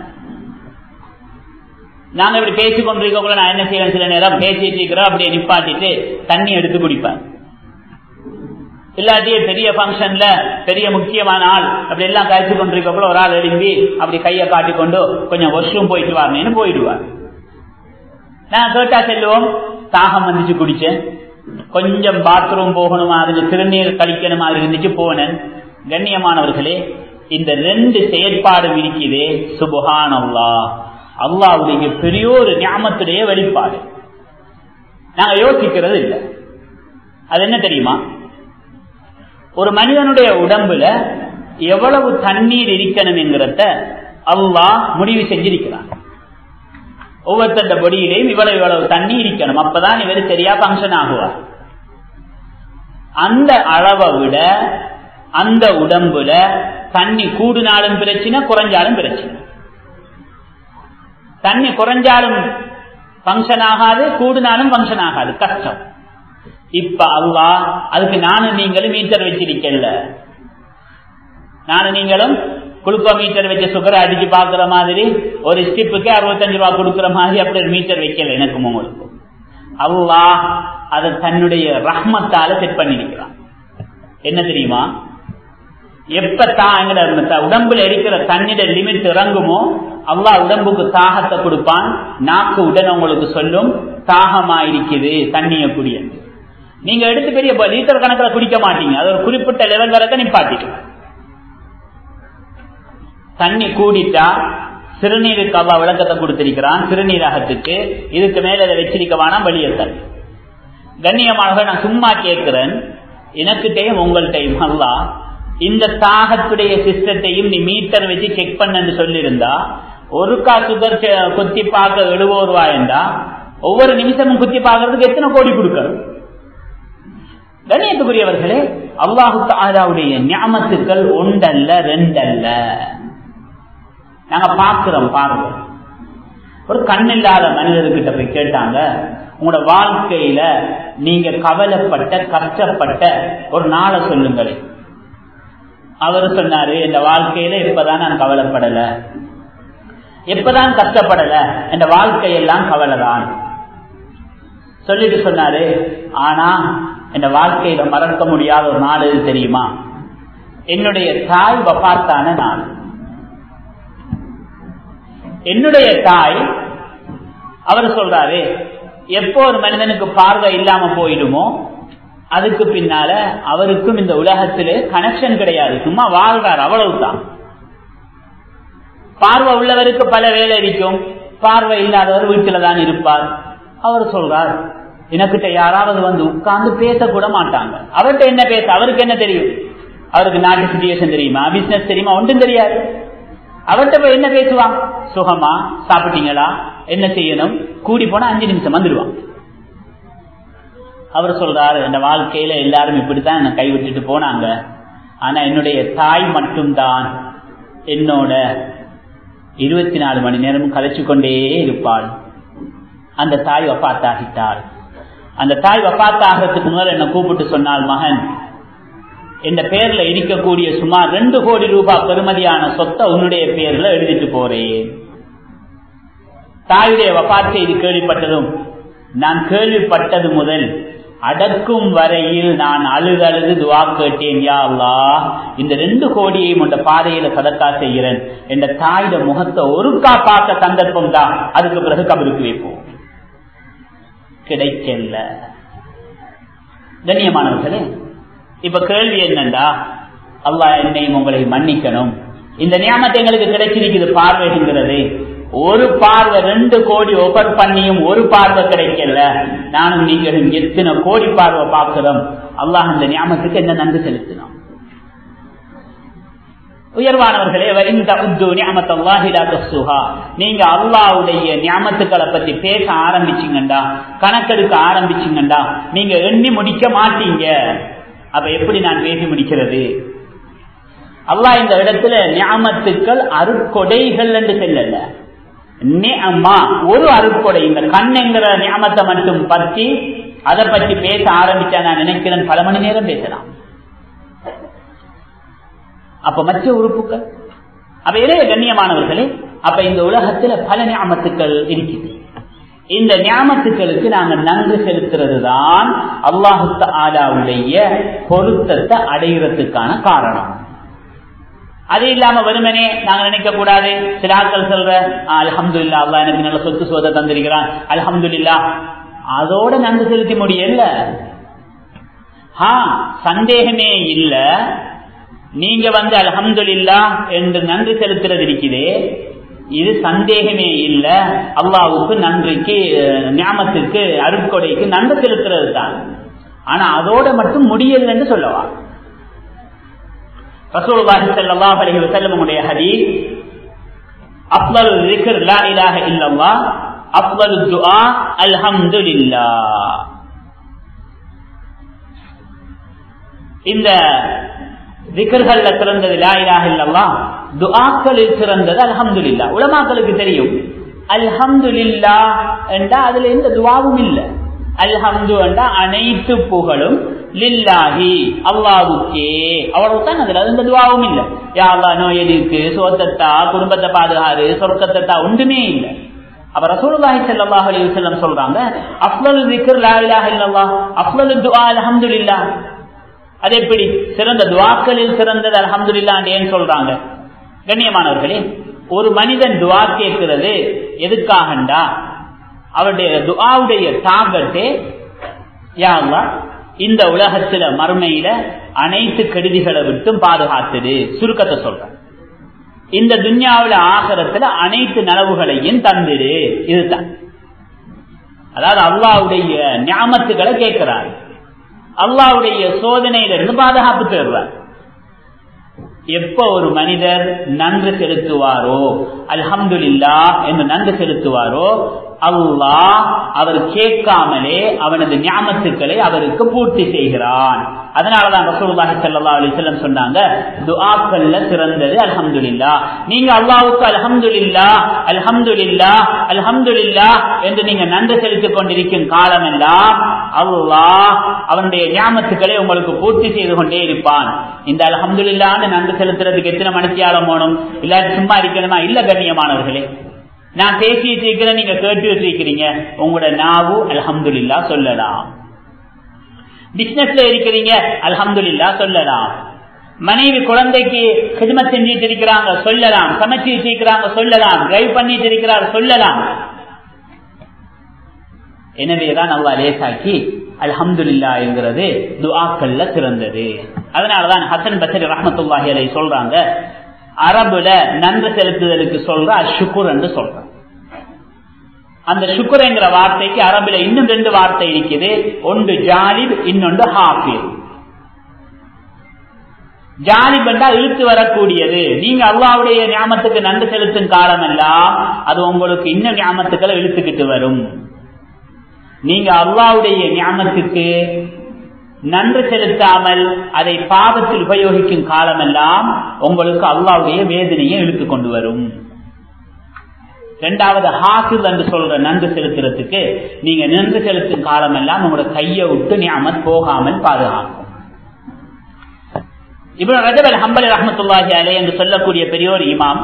நாங்க இப்படி பேசிக் கொண்டிருக்க நான் என்ன செய்வேன், சில நேரம் பேசிட்டு இருக்கிறோம், அப்படியே நிப்பாட்டிட்டு தண்ணி எடுத்து குடிப்பேன். இல்லாட்டியே பெரிய பங்கன்ல பெரிய முக்கியமான ஆள் அப்படி எல்லாம் கழிச்சு கொண்டிருக்க ஒரு ஆள் எழும்பி அப்படி கையை காட்டிக்கொண்டு கொஞ்சம் வாஷ்ரூம் போயிட்டு வரணும்னு போயிடுவார். நான் கேட்டா செல்லுவோம், தாகம் வந்துச்சு குடிச்சேன், கொஞ்சம் பாத்ரூம் போகணுமா, அதுல திருநீர் கழிக்கணும் மாதிரி இருந்துச்சு போனேன். கண்ணியமானவர்களே, இந்த 2 செயற்பாடும் இருக்கிறதே, சுப்ஹானல்லாஹ், அல்லாஹ்வுடைய பெரியோரு நியாமத்துடைய வெளிப்பாடு. நாங்க யோசிக்கிறது இல்லை. அது என்ன தெரியுமா? ஒரு மனிதனுடைய உடம்புல எவ்வளவு தண்ணீர் இருக்கணும் என்கிறத அல்லாஹ் முடிவு செஞ்சிருக்கிறான். ஒவ்வொருத்தர பொடியிலையும் இவ்வளவு தண்ணி இருக்கணும், அப்பதான் இவர் சரியா பங்கன் ஆகுவார். அந்த அளவை விட அந்த உடம்புல தண்ணி கூடுனாலும் பிரச்சனை, குறைஞ்சாலும் பிரச்சனை. தண்ணி குறைஞ்சாலும் பங்கன் ஆகாது, கூடுனாலும் பங்கன் ஆகாது, கஷ்டம். இப்ப அல்லாஹ் அதுக்கு நானும் நீங்களும் மீட்டர் வச்சிருக்கல. நானும் நீங்களும் குளுக்கோ மீட்டர் வச்ச சுகரை அடிச்சு பாக்குற மாதிரி ஒரு ஸ்டிப்புக்கு 65 ரூபாய் கொடுக்குற மாதிரி அப்படி ஒரு மீட்டர் வைக்கல எனக்கும் உங்களுக்கும். அல்லாஹ் அதை தன்னுடைய ரஹ்மத்தால செட் பண்ணிருக்கிறான். என்ன தெரியுமா? எப்பத்தான் உடம்புல இருக்கிற தண்ணீர லிமிட் இறங்குமோ அல்லாஹ் உடம்புக்கு தாகத்தை கொடுப்பான். நாக்கு உடனே உங்களுக்கு சொல்லும், தாகமா இருக்குது, தண்ணிய குடிய. நீங்க எடுத்து பெரிய லிட்டர் கணக்கில் குடிக்க மாட்டீங்க, அது ஒரு குறிப்பிட்ட லெவல் வரைக்கும் நிப்பாட்டிக்கலாம். தண்ணி கூடிட்டா சிறுநீருக்கு அல்லாஹ் விளக்கத்தை கொடுத்திருக்கிறான், சிறுநீரகத்துக்கு. இதுக்கு மேல அதை வச்சிருக்க வேணாம், வெளியே தண்ணி. கண்ணியமாக நான் சும்மா கேட்கிறேன், எனக்கிட்டையும் உங்கள்கிட்டையும் அல்லாஹ் இந்த தாகத்துடைய சிஸ்டத்தையும் நீ மீட்டர் வச்சு செக் பண்ணு சொல்லியிருந்தா, ஒரு சுகர் குத்தி பார்க்க 70 ரூபாய் என்றா ஒவ்வொரு நிமிஷமும் குத்தி பார்க்கறதுக்கு எத்தனை கோடி கொடுக்கணும்? கண்ணியத்துக்குரியவர்களே, அல்லாஹு தஆலாவுடைய நிஅமத்துக்கள் ஒன்றல்ல ரெண்டல்ல. நாங்க பார்க்கிறோம். பாருங்க, ஒரு கண்ணில்லாத மனிதர்கிட்ட போய் கேட்டாங்க, உங்களோட வாழ்க்கையில நீங்க கவலைப்பட்ட கஷ்டப்பட்ட ஒரு நாளை சொல்லுங்களே. அவரு சொன்னாரு, இந்த வாழ்க்கையில எப்பதான் நான் கவலைப்படல, எப்பதான் கஷ்டப்படல, இந்த வாழ்க்கையெல்லாம் கவலைதான் சொல்லிட்டு சொன்னாரு. ஆனா இந்த வாழ்க்கையில மறக்க முடியாத ஒரு நாள் எது தெரியுமா? என்னுடைய தாய் வஃபாத்தான நாள். என்னுடைய தாய், அவர் சொல்றாரு, எப்போ ஒரு மனிதனுக்கு பார்வை இல்லாம போயிடுமோ அதுக்கு பின்னால அவருக்கும் இந்த உலகத்திலே கனெக்ஷன் கிடையாது, சும்மா வாழ்றார், அவ்வளவுதான். பார்வை உள்ளவருக்கு பல வேலை இருக்கும், பார்வை இல்லாதவர் வீட்டுல தான் இருப்பார். அவர் சொல்றார், எனக்கிட்ட யாராவது வந்து உட்கார்ந்து பேசக்கூட மாட்டாங்க. அவர்கிட்ட என்ன பேச, அவருக்கு என்ன தெரியும்? அவருக்கு நாட்டு சிச்சுவேஷன் தெரியுமா, பிசினஸ் தெரியுமா? ஒன்றும் தெரியாது. அவர்கிட்ட போய் என்ன பேசுவான்? சுகமா, சாப்பிட்டீங்களா, என்ன செய்யணும், கூடி போனா 5 நிமிஷம் வந்துடுவான். அவர் சொல்றாரு, இந்த வாழ்க்கையில எல்லாரும் இப்படித்தான் என்ன கைவிட்டுட்டு போனாங்க. ஆனா என்னுடைய தாய் மட்டும்தான் என்னோட 24 மணி நேரமும் கலைச்சு கொண்டே இருப்பாள். அந்த தாய் வஃபாத்தாகிட்டாள். அந்த தாய் வஃபாத்தாகிறதுக்கு முதல்ல என்ன கூப்பிட்டு சொன்னால், மகன், இந்த பேர்ல இருக்கக்கூடிய சுமார் 2 கோடி ரூபாய் பெறுமதியான சொத்தை உன்னுடைய பேர்ல எழுதிட்டு போறேன். தாயுடைய வஃபாத் செய்தி கேள்விப்பட்டதும், நான் கேள்விப்பட்டது முதல் அடக்கும் வரையில் நான் அழுது துவா கேட்டேன், யா அல்லாஹ், இந்த 2 கோடியையும் உண்ட பாதையில சதக்கா செய்கிறேன். என்ற தாயோட முகத்தை ஒருக்கா பார்த்த சந்தர்ப்பம் தான், அதுக்கு பிறகு கபருக்கு வைப்போம். கிடைக்கல. கண்ணியமானவர்களே, இப்ப கேள்வி என்னண்டா, அல்லாஹ் என்னையும் உங்களை மன்னிக்கணும், இந்த நியாமத்தை எங்களுக்கு கிடைச்சிருக்குது பார்வைங்கிறது. ஒரு பார்வை 2 கோடி ஒபர் பண்ணியும் ஒரு பார்வை கிடைக்கல. நானும் நீங்களும் எத்தனை கோடி பார்வை பார்க்கிறோம். அல்லாஹ் அந்த நியாமத்துக்கு என்ன நன்றி செலுத்தினோம்? உயர்வானவர்களே, நீங்க அல்லாஹ்வுடைய நியாமத்துக்களை பத்தி பேச ஆரம்பிச்சீங்கண்டா, கணக்கெடுக்க ஆரம்பிச்சீங்கண்டா, நீங்க எண்ணி முடிக்க மாட்டீங்க. அப்ப எப்படி நான் பேசி முடிக்கிறது? அல்லாஹ் இந்த இடத்துல நியாமத்துக்கள் அருட்கொடைகள் என்று சொல்லல, ஒரு அருட்கொடை. இந்த கண்ணுங்கிற நியாமத்தை மட்டும் பற்றி அதை பற்றி பேச ஆரம்பிச்சா நான் நினைக்கிறேன் பல மணி நேரம் பேசலாம். அப்ப மற்ற உறுப்புகள், அப்ப இளைய கண்ணியமானவர்களே, அப்ப இந்த உலகத்துல பல நியாமத்துக்கள் இருக்குது. இந்த நியாமத்துக்களுக்கு நாங்க நன்றி செலுத்துறது தான் அல்லாஹு தஆலாவுடைய பொருத்தத்தை அடைகிறதுக்கான காரணம். அது இல்லாம வெறுமனே நாங்க நினைக்க கூடாது. சில ஆட்கள் சொல்ற, அல்ஹம்துலில்லாஹ், அல்லாஹ் எனக்கு நல்ல சொத்து சோதை தந்திருக்கிறான், அல்ஹம்துலில்லாஹ், அதோட நன்றி செலுத்தி முடியல. சந்தேகமே இல்ல, நீங்க அல்ஹம்துலில்லாஹ் என்று நன்றி செலுத்துறது இருக்குதே, இது சந்தேகமே இல்ல அல்லாஹ்வுக்கு நன்றிக்கு, நியாமத்துக்கு, அருட்கொடைக்கு நன்றி செலுத்துறது தான். ஆனா அதோட மட்டும் முடியல என்று சொல்லவா? ரசூலுல்லாஹி ஸல்லல்லாஹு அலைஹி வஸல்லம் உடைய ஹதீஸ், அஃலல் ஸிக்ர் லா இலாஹ இல்லல்லாஹ், அஃலல் துஆ அல்ஹம்துலில்லாஹ். இந்த ஸிக்ர்கள்ல சிறந்தது லா இலாஹ இல்லல்லாஹ், துஆக்களில் சிறந்தது அல்ஹம்துலில்லாஹ். உலமாக்களுக்கு தெரியும், அல்ஹம்துலில்லாஹ் என்றா அதுல எந்த துஆவும் இல்ல. அல்ஹம்து என்றா அனைத்து புகழும் லில்லாஹி, அல்லாஹ்வுக்கே, அவ்வளவுதான். அதுல எந்த துஆவும் இல்ல. யா அல்லாஹ் நோயெதிர்க்கு, சோத்தத்தா, குடும்பத்தை பாதுகாரு, சொர்க்கத்தா, ஒன்றுமே இல்லை. அப்ப ரசூலுல்லாஹி ஸல்லல்லாஹு அலைஹி வஸல்லம் சொல்றாங்க, அஃலல் ஸிக்ர் லா இலாஹ இல்லல்லாஹ், அஃலல் துஆ அல்ஹம்துலில்லாஹ். அது எப்படி? சிறந்த துஆக்களில் சிறந்தது அல்ஹம்துலில்லாஹ் ஏன் சொல்றாங்க? கண்ணியமானவர்களே, ஒரு மனிதன் துஆ கேட்கிறது எதுக்காகண்டா, அவருடைய துஆவுடைய டார்கெட்டே யா அல்லாஹ் இந்த உலகத்துல மறுமையில அனைத்து கெடுதிகளை விட்டும் பாதுகாத்துடு, சுருக்கத்தை சொல்ற. இந்த துன்யாவுல ஆகிரத்துல அனைத்து நலவுகளையும் தந்துடு, இதுதான். அதாவது அல்லாஹ்வுடைய நியாமத்துகளை கேட்கிறார், அல்லாஹ்வுடைய சோதனையிலிருந்து பாதுகாப்பு தேடுறார். எப்ப ஒரு மனிதர் நன்றி செலுத்துவாரோ, அல்ஹம்துலில்லாஹ் என்று நன்றி செலுத்துவாரோ, அல்லாஹ் அவர் கேட்காமலே அவனது நியாமத்துக்களை அவருக்கு பூர்த்தி செய்கிறான். அதனாலதான் ரசூலுல்லாஹி ஸல்லல்லாஹு அலைஹி வஸல்லம் சொன்னாங்க, துஆக்கள்ல சிறந்தது அல்ஹம்துலில்லாஹ். நீங்க அல்லாஹ்வுக்கு அல்ஹம்துலில்லாஹ் அல்ஹம்துலில்லாஹ் அல்ஹம்துலில்லாஹ் என்று நீங்க நன்றி செலுத்திக் கொண்டிருக்கும் காலமெல்லாம் அல்லாஹ் அவனுடைய நியாமத்துக்களை உங்களுக்கு பூர்த்தி செய்து கொண்டே இருப்பான். இந்த அல்ஹம்துலில்லாஹ்னு நன்றி செலுத்துறதுக்கு எத்தனை மணித்தியாலம் போகணும்? இல்லாட்டி சும்மா இருக்கணுமா? இல்ல கண்ணியமானவர்களே, நான் பேசிட்டு இருக்கிறேன், நீங்க கேட்டு வச்சிருக்கிறீங்க, உங்களோட நாவு அல்ஹம்துலில்லாஹ் சொல்லலாம். பிசினஸ்ல இருக்கிறீங்க, அல்ஹம்துலில்லாஹ் சொல்லலாம். மனைவி குழந்தைக்கு ஹிதமத் செஞ்சிட்டு இருக்கிறாங்க, சொல்லலாம். சமைச்சிட்டு இருக்கிறாங்க, சொல்லலாம். டிரைவ் பண்ணிட்டு இருக்கிறார், சொல்லலாம். எனவேதான் அல்லாஹ் லேசாக்கி அல்ஹம்துலில்லாஹ் என்கிறது துஆக்கள்ல சிறந்தது. அதனாலதான் ஹசன் பஸ்ரி ரஹ்மத்துல்லாஹி அலைஹி சொல்றாங்க, அரபுல நன்றி செலுத்துதலுக்கு சொல்ற அஷ்குர் என்று சொல்ற. அந்த ஷுக்ர் என்கிற வார்த்தைக்கு அரபில இன்னும் 2 வார்த்தை இருக்குது. ஒன்று ஜாலிப், இன்னொன்று ஹாஃபிஸ். ஜாலிப் என்றால் இழுத்து வரக்கூடியது. நீங்க அல்லாஹ்வுடைய நியாமத்துக்கு நன்றி செலுத்தும் காலம் எல்லாம் அது உங்களுக்கு இன்னும் நியாமத்துக்களை இழுத்துக்கிட்டு வரும். நீங்க அல்லாஹ்வுடைய நியாமத்துக்கு நன்றி செலுத்தாமல் அதை பாவத்தில் உபயோகிக்கும் காலமெல்லாம் உங்களுக்கு அல்லாஹ்வுடைய வேதனையை இழுத்து கொண்டு வரும். இரண்டாவது ஹாஃபிஸ் என்று சொல்ற நன்றி செலுத்துறதுக்கு நீங்க நன்றி செலுத்தும் காலம் எல்லாம் உங்களோட கையை விட்டு நியாமத் போகாமல் பாதுகாக்கும். இப்னு ரஜப் அல் ஹம்பலி ரஹ்மத்துல்லாஹி அலைஹி என்று சொல்லக்கூடிய பெரியோர் இமாம்,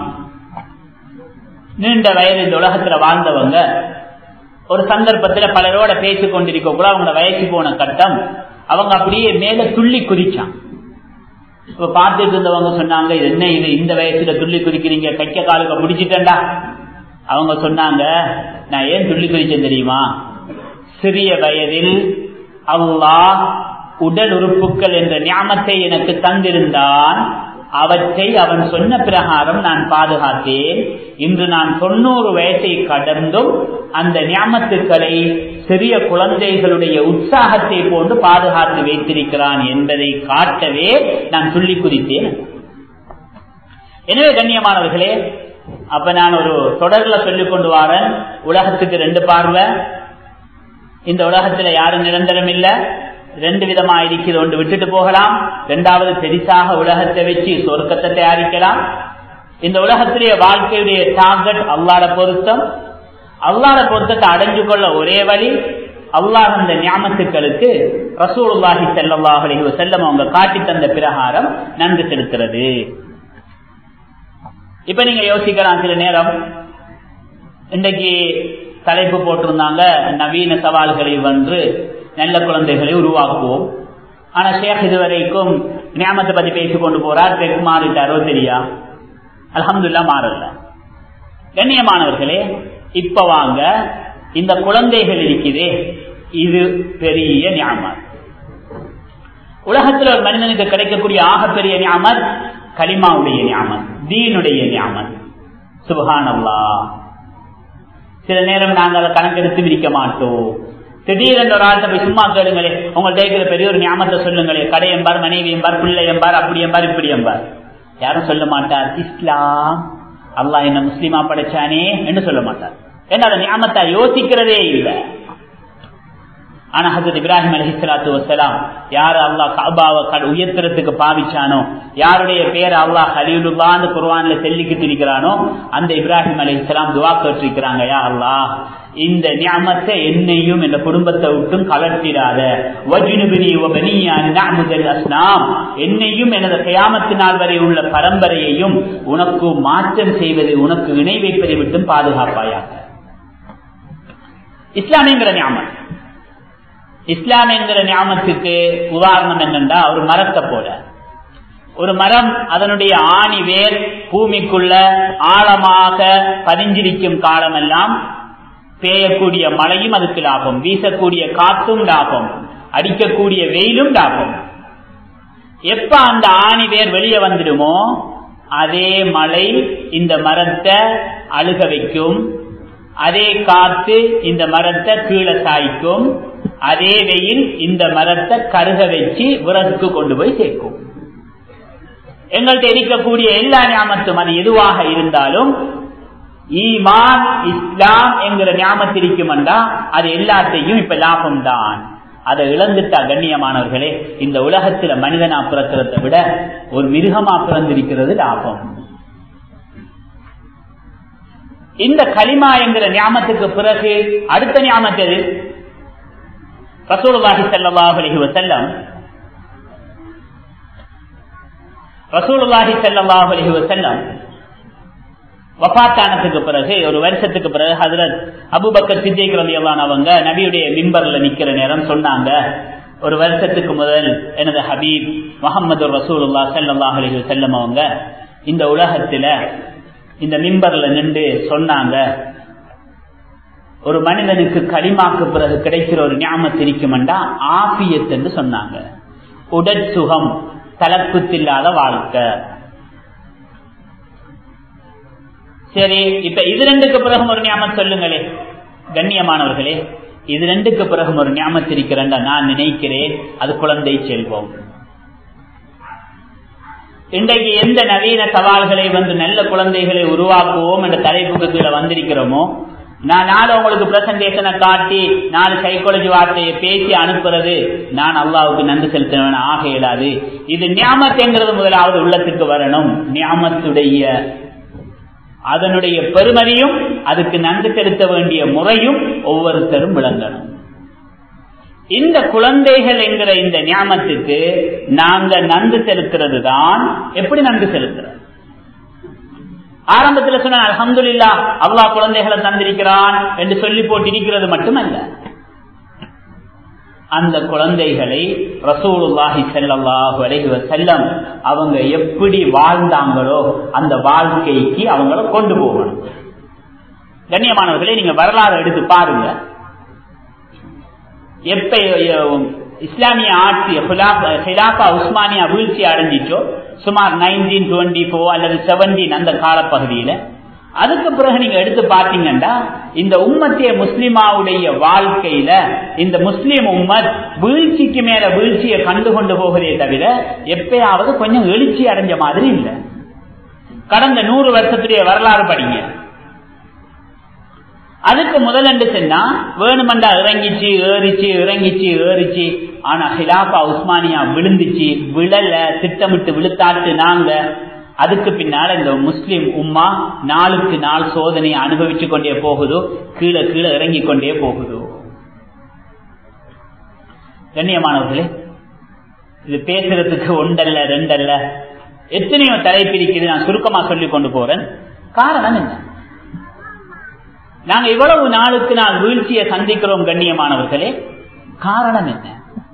நீண்ட வயது இந்த உலகத்துல வாழ்ந்தவங்க, ஒரு சந்தர்ப்பத்தில் பலரோட பேசிக் கொண்டிருக்க கூட அவங்க வயசு போன கட்டம் அவங்க அப்படியே மேல துள்ளி குதிச்சான். இப்ப பார்த்துட்டு இருந்தவங்க சொன்னாங்க, இது என்ன இது, இந்த வயசுல துள்ளி குதிக்கிறீங்க, கைக்க காலுக்க பிடிச்சிட்டா. அவங்க சொன்னாங்க, நான் ஏன் துள்ளி குதிச்சேன் தெரியுமா? சிறிய வயதில் அல்லாஹ் உடல் உறுப்புகள் என்ற நியாமத்தை எனக்கு தந்திருந்தான். அவற்றை அவன் சொன்ன பிரகாரம் நான் பாதுகாத்தேன். இன்று நான் 90 வயசை கடந்தும் அந்த நியாமத்துக்களை சிறிய குழந்தைகளுடைய உற்சாகத்தை போன்று பாதுகாத்து வைத்திருக்கிறான் என்பதை காட்டவே நான் துள்ளி குதித்தேன். எனவே கண்ணியமானவர்களே, அப்ப நான் ஒரு தொடர்ல சொல்லிக் கொண்டு வரேன், உலகத்துக்கு 2 பார்வை. இந்த உலகத்துல யாரும் நிரந்தரம் இல்ல, 2 விதமா இருக்கிறது. ஒன்று விட்டுட்டு போகலாம், 2வது பெரிசாக உலகத்தை வச்சு சொர்க்கத்தை தயாரிக்கலாம். இந்த உலகத்திலேயே வாழ்க்கையுடைய டார்கெட் அல்லாஹ்வை பொருத்தம். அல்லாஹ்வை பொருத்தத்தை அடைஞ்சு கொள்ள ஒரே வழி, அல்லாஹ் அந்த நியாமத்துக்களுக்கு ரசூலுல்லாஹி ஸல்லல்லாஹு அலைஹி வஸல்லம் அவங்க காட்டி தந்த பிரகாரம் நன்றி செலுத்துறது. இப்ப நீங்க யோசிக்கலாம், சில நேரம் இன்றைக்கு தலைப்பு போட்டிருந்தாங்க, நவீன சவால்களை வென்று நல்ல குழந்தைகளை உருவாக்குவோம். ஆனா ஷேக் இதுவரைக்கும் நியாமத்தை பத்தி பேசிக் கொண்டு போறார். பெக் மாறிட்டாரோ தெரியா? அல்ஹம்துலில்லாஹ் மாறல. கண்ணியமானவர்களே, இப்ப வாங்க, இந்த குழந்தைகள் இருக்குதே, இது பெரிய நியாமத். உலகத்தில் ஒரு மனிதனுக்கு கிடைக்கக்கூடிய ஆகப்பெரிய நியாமத் கலிமாவுடைய நியாமத், தீனுடைய நியாமத். சுப்ஹானல்லாஹ். சில நேரம் நாங்கள் அதை கணக்கெடுத்து விரிக்க மாட்டோம். திடீரென்று ஒரு ஆள்கிட்ட போய் சும்மா கேளுங்களே, உங்கள்கிட்ட இருக்கிற பெரிய ஒரு நியாமத்தை சொல்லுங்களே, கடையம்பார், மனைவி எம்பார், பிள்ளை எம்பார், அப்படி எம்பார், இப்படி எம்பார். யாரும் சொல்ல மாட்டார், இஸ்லாம், அல்லாஹ் என்ன முஸ்லிமா படைச்சானே என்று சொல்ல மாட்டார். ஏன்னா அதை நியாமத்தா யோசிக்கிறதே இல்லை. ஆனா ஹஜ்ரத் இப்ராஹிம் அலைஹிஸ்ஸலாத்து வஸ்ஸலாம் யாரு அல்லாஹ் கஅபாவை உயர்த்துறதுக்கு பாவிச்சானோ, யாருடைய பேரை அல்லாஹ் கலீலுல்லாஹ்னு குர்ஆன்ல சொல்லிக்கிட்டு இருக்கிறானோ, அந்த இப்ராஹிம் அலைஹிஸ்ஸலாம் துஆ கேட்டிருக்கிறாங்க, யா அல்லாஹ் இந்த நிஅமத்தை என்னையும் என்ற குடும்பத்தை விட்டும் கலட்டிடாத, வஜ்னுபினி வபனியா நஅபுதல் அஸ்னாம், என்னையும் எனது கியாமத் நாள் வரை உள்ள பரம்பரையையும் உனக்கு மாற்றம் செய்வது, உனக்கு இணை வைப்பதை விட்டும் பாதுகாப்பாயாக. இஸ்லாமியங்கிற நிஅமத், இஸ்லாம் என்கிற நியாமத்துக்கு உதாரணம் என்னென்றா, ஒரு மரத்தை போல. ஒரு மரம் அதனுடைய ஆணி வேர் பூமிக்குள்ள ஆழமாக பதிஞ்சிருக்கும் காலமெல்லாம் பெய்யக்கூடிய மழையும் அதுக்கு லாபம், வீசக்கூடிய காத்தும் லாபம், அடிக்கக்கூடிய வெயிலும் லாபம். எப்ப அந்த ஆணி வேர் வெளியே வந்துடுமோ அதே மழை இந்த மரத்தை அழுக வைக்கும், அதே காத்து இந்த மரத்தை கீழே சாய்க்கும், அதே வெயில் இந்த மரத்தை கருக வச்சு விறகுக்கு கொண்டு போய் சேர்க்கும். எங்கள்கிட்ட இருக்கக்கூடிய எல்லா நியாமத்தும் அது எதுவாக இருந்தாலும் ஈமான் இஸ்லாம் என்கிற ஞாபகம் இருக்குமெண்டா அது எல்லாத்தையும் இப்ப லாபம் தான். அதை இழந்துட்டா கண்ணியமானவர்களே, இந்த உலகத்துல மனிதனா பிறக்கிறத விட ஒரு மிருகமா பிறந்திருக்கிறது லாபம். இந்த கலிமா என்கிற ஞாபகத்துக்கு பிறகு அடுத்த ஞாபகம் எது? ரசூலுல்லாஹி ஸல்லல்லாஹு அலைஹி வஸல்லம் வஃபாத்தானத்துக்கு பிறகு ஒரு வருஷத்துக்கு பிறகு ஹஜ்ரத் அபூபக்கர் சித்திக் ரலியல்லாஹு அன்ஹு அவங்க நபியுடைய மிம்பர்ல நிக்கிற நேரம் சொன்னாங்க, ஒரு வருஷத்துக்கு முதல் எனது ஹபீப் முஹம்மது ரசூலுல்லாஹ் ஸல்லல்லாஹு அலைஹி வஸல்லம் அவங்க இந்த உலகத்துல இந்த மிம்பர்ல நின்று சொன்னாங்க, ஒரு மனிதனுக்கு கலிமாக்கு பிறகு கிடைக்கிற ஒரு ஞாபகம் இருக்குமெண்டா ஆஃபியத் என்று சொன்னாங்க. உடற்சுகம், தலக்குத்தில்லாத வாழ்க்கை. சரி, இப்ப இது ரெண்டுக்கு பிறகு ஒரு ஞாபகம் சொல்லுங்களே கண்ணியமானவர்களே. இது ரெண்டுக்கு பிறகு ஒரு ஞாபகம் இருக்கிறேன் நான் நினைக்கிறேன், அது குழந்தை செல்வம். இன்றைக்கு எந்த நவீன சவால்களை நல்ல குழந்தைகளை உருவாக்குவோம் என்ற தலைப்புக்கு கீழே வந்திருக்கிறோமோ, நான் நாலு உங்களுக்கு பிரசன்டேஷனை காட்டி 4 சைக்காலஜி வார்த்தையை பேசி அனுப்புறது நான் அல்லாஹ்வுக்கு நன்றி செலுத்த ஆக இயலாது. இது நியாமத்துங்கிறது முதலாவது உள்ளத்துக்கு வரணும். நியாமத்துடைய அதனுடைய பெருமதியும் அதுக்கு நன்றி செலுத்த வேண்டிய முறையும் ஒவ்வொருத்தரும் விளங்கணும். இந்த குழந்தைகள் என்கிற இந்த ஞாபகத்துக்கு நாங்க நன்றி செலுத்துறது தான். எப்படி நன்றி செலுத்துறது? ஆரம்பத்தில் சொன்ன அல்ஹம்துலில்லாஹ் அல்லாஹ் குழந்தைகளை தந்திருக்கிறான் என்று சொல்லி போட்டிருக்கிறது மட்டுமல்ல, அந்த குழந்தைகளை ரசூலுல்லாஹி ஸல்லல்லாஹு அலைஹி வஸல்லம் அவங்க எப்படி வாழ்ந்தாங்களோ அந்த வாழ்க்கைக்கு அவங்கள கொண்டு போகணும். கண்ணியமானவர்களே, நீங்க வரலாறு எடுத்து பாருங்க. எப்ப இஸ்லாமிய ஆட்சி ஹிலாஃபா உஸ்மானியா வீழ்ச்சி அடைஞ்சிச்சோ, சுமார் 1924 அல்லது 17 அந்த காலப்பகுதியில, அதுக்கு பிறகு நீங்க எடுத்து பாத்தீங்கன்னா இந்த உம்மத்திய முஸ்லிமாவுடைய வாழ்க்கையில இந்த முஸ்லிம் உம்மத் வீழ்ச்சிக்கு மேல வீழ்ச்சியை கண்டுகொண்டு போகிறதே தவிர எப்பயாவது கொஞ்சம் எழுச்சி அடைஞ்ச மாதிரி இல்லை. கடந்த 100 வருஷத்துடைய வரலாறு படிங்க. அதுக்கு முதலண்டு சொன்னா வேணுமண்டா இறங்கிச்சு ஏறிச்சு இறங்கிச்சு ஏறிச்சு. ஆனா ஹிலாஃபா உஸ்மானியா விழுந்துச்சு, விழல, திட்டமிட்டு விழுத்தாட்டு நாங்க. அதுக்கு பின்னால இந்த முஸ்லிம் உம்மா நாளுக்கு நாள் சோதனையை அனுபவிச்சு கொண்டே போகுதோ, கீழே கீழே இறங்கி கொண்டே போகுதோ. கண்ணியமானவர்களே, இது பேசுறதுக்கு ஒன்றல்ல ரெண்டல்ல எத்தனையோ தலைப்பிரிக்கிறது. நான் சுருக்கமா சொல்லிக் கொண்டு போறேன். காரணம் என்ன? நாங்க இவ்வளவு நாளுக்கு நாள் வீழ்ச்சியை சந்திக்கிறோம் கண்ணியமானவர்களே. காரணம் என்ன?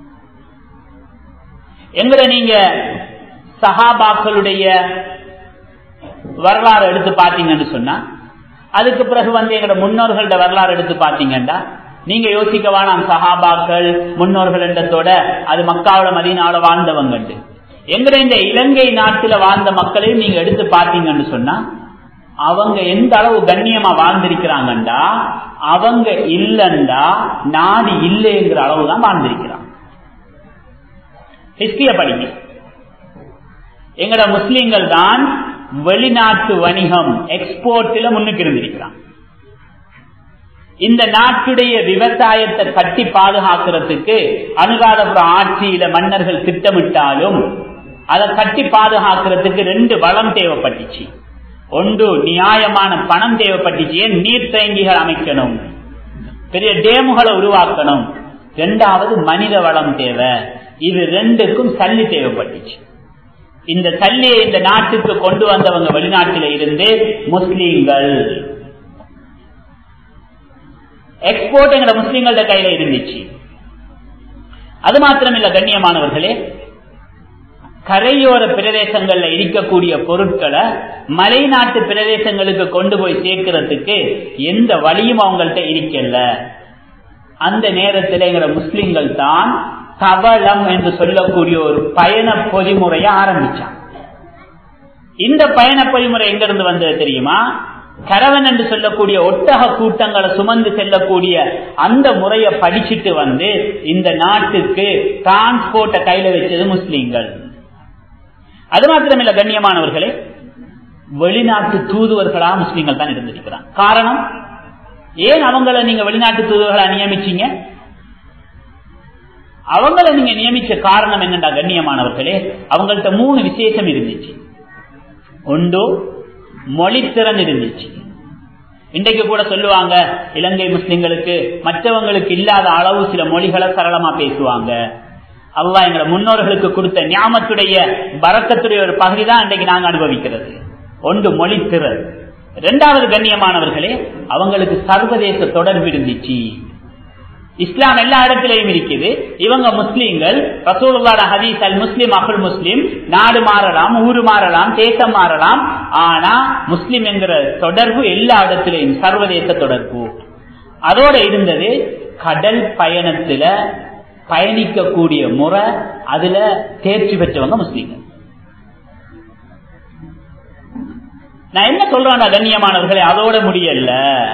எங்களை நீங்க சஹாபாக்களுடைய வரலாறு எடுத்து பாத்தீங்கன்னு சொன்னா, அதுக்கு பிறகு எங்களோட முன்னோர்களோட வரலாறு எடுத்து பாத்தீங்கன்னா நீங்க யோசிக்க வேணாம் சஹாபாக்கள் முன்னோர்கள் என்றதோட அது மக்காவோட மதீனாவோட வாழ்ந்தவங்க. எங்களை இந்த இலங்கை நாட்டில வாழ்ந்த மக்களையும் நீங்க எடுத்து பாத்தீங்கன்னு சொன்னா அவங்க எந்த அளவு கண்ணியமா வாழ்ந்திருக்கிறாங்கண்டா அவங்க இல்லண்டா நாடு இல்லைங்கிற அளவுதான் வாழ்ந்திருக்கிறாங்க. ஹிஸ்டரிய படிங்க. எங்கட முஸ்லீம்கள் தான் வெளிநாட்டு வணிகம் எக்ஸ்போர்ட்ல முன்னுக்கு இருந்திருக்கிறாங்க. இந்த நாட்டுடைய விவசாயத்தை கட்டி பாதுகாக்கிறதுக்கு அனுராதபுரம் ஆட்சியில மன்னர்கள் திட்டமிட்டாலும் அதை கட்டி பாதுகாக்கிறதுக்கு 2 வளம் தேவைப்பட்டுச்சு. ஒன்று நியாயமான பணம் தேவைப்பட்டுச்சு. ஏன்? நீர்த்தேங்கிகள் அமைக்கணும், பெரிய டேமுகளை உருவாக்கணும். 2வது மனித வளம் தேவை. இது 2க்கும் சல்லி தேவைப்பட்டுச்சு. இந்த சல்லியை இந்த நாட்டுக்கு கொண்டு வந்தவங்க வெளிநாட்டில இருந்து முஸ்லீம்கள். எக்ஸ்போர்ட் எங்க முஸ்லீம்கள கையில இருந்துச்சு. அது மாத்திரமில்ல கண்ணியமானவர்களே, கரையோர பிரதேசங்கள்ல இருக்கக்கூடிய பொருட்களை மலை நாட்டு பிரதேசங்களுக்கு கொண்டு போய் சேர்க்கிறதுக்கு எந்த வழியும் அவங்கள்ட்ட இருக்கல. அந்த நேரத்தில் எங்க முஸ்லிம்கள் தான் கவலம் என்று சொல்லக்கூடிய ஒரு பயண பொறிமுறையை ஆரம்பிச்சாங்க. இந்த பயண பொறிமுறை எங்க இருந்து வந்தது தெரியுமா? கரவன் என்று சொல்லக்கூடிய ஒட்டக கூட்டங்களை சுமந்து செல்லக்கூடிய அந்த முறையை படிச்சுட்டு இந்த நாட்டுக்கு டிரான்ஸ்போர்ட்டை கையில வச்சது முஸ்லீம்கள். அது மாத்திரமில்ல கண்ணியமானவர்களே, வெளிநாட்டு தூதுவர்களா முஸ்லிம்கள் தான் இருந்திருக்கிறாங்க. காரணம், ஏன் அவங்கள நீங்க வெளிநாட்டு தூதுவர்களா நியமிச்சீங்க? அவங்கள நீங்க நியமிச்ச காரணம் என்னண்டா கண்ணியமானவர்களே, அவங்கள்ட்ட 3 விசேஷம் இருந்துச்சு. ஒன்று, மொழித்திறன் இருந்துச்சு. இன்றைக்கு கூட சொல்லுவாங்க, இலங்கை முஸ்லிம்களுக்கு மற்றவங்களுக்கு இல்லாத அளவு சில மொழிகளை சரளமா பேசுவாங்க. அல்லாஹ் எங்களை முன்னோர்களுக்கு கொடுத்த ஞாமத்துடைய பரக்கத்துடைய ஒரு பகுதி தான் இன்றைக்கு நாங்க அனுபவிக்கிறது. ஒன்று மொழித்திறன். 2வது கண்ணியமானவர்களே, அவங்களுக்கு சர்வதேச தொடர்பு இருந்துச்சு. இஸ்லாம் எல்லா இடத்திலையும் இருக்குது. இவங்க முஸ்லீம்கள், ரசூலுல்லாஹ் ஹதீஸ் அல் முஸ்லிம் அகுல் முஸ்லிம், நாடு மாறலாம், ஊரு மாறலாம், தேசம் மாறலாம், ஆனா முஸ்லிம் என்கிற தொடர்பு எல்லா இடத்திலையும் சர்வதேச தொடர்பு. அதோட இருந்தது கடல் பயணத்துல பயணிக்கக்கூடிய முறை, அதுல தேர்ச்சி பெற்றவங்க முஸ்லீம்கள். நான் என்ன சொல்றேன் கண்ணியமானவர்களே, அதோட முடியல,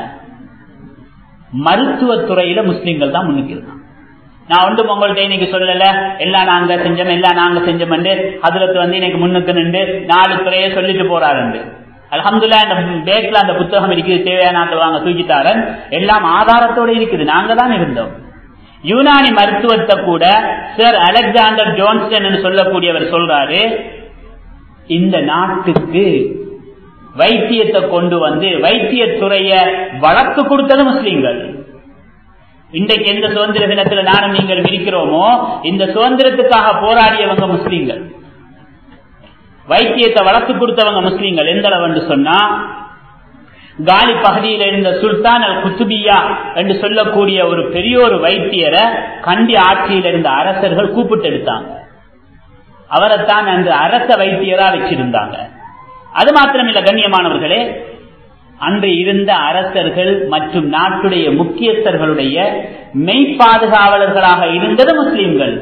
மருத்துவத்துறையில முஸ்லிம்கள் தான் முன்னுக்கு இருக்காங்க. நான் ஒன்றும் உங்கள்கிட்ட இன்னைக்கு சொல்லல எல்லாம் நாங்க செஞ்சோம் எல்லாம் நாங்க செஞ்சோம் அதுல இன்னைக்கு முன்னுக்கு நின்று 4 துறையை சொல்லிட்டு போறாரு. அல்ஹம்துலில்லாஹ் இந்த பேக்ல அந்த புத்தகம் இருக்குது, தேவையான வாங்க தூக்கிட்டாரன், எல்லாம் ஆதாரத்தோட இருக்குது. நாங்க தான் இருந்தோம். யூனானி மருத்துவத்தை கூட சர் அலெக்சாண்டர் ஜோன்ஸ்டன் சொல்லக்கூடியவர் சொல்றாரு, இந்த நாட்டுக்கு வைத்தியத்தை கொண்டு வந்து வைத்தியத்துறைய வளர்த்து கொடுத்தது முஸ்லீம்கள். இன்றைக்கு எந்த சுதந்திர தினத்துல நானும் நீங்கள் இருக்கிறோமோ, இந்த சுதந்திரத்துக்காக போராடியவங்க முஸ்லீம்கள். வைத்தியத்தை வளர்த்து கொடுத்தவங்க முஸ்லீம்கள். எந்த அளவு சொன்னா, காலி பகுதியில் இருந்த சுல்தான் அல் குத்துபியா என்று சொல்லக்கூடிய ஒரு பெரிய ஒரு வைத்தியரை கண்டி ஆட்சியில் இருந்த அரசர்கள் கூப்பிட்டு எடுத்தாங்க. அவரைத்தான் அந்த அரச வைத்தியரா வச்சிருந்தாங்க. அது மாத்திரமில்ல கண்ணியமானவர்களே, அன்று இருந்த அரசர்கள் மற்றும் நாட்டுடைய முக்கியஸ்தர்களுடைய மெய்ப்பாதுகாவலர்களாக இருந்தது முஸ்லிம்கள்.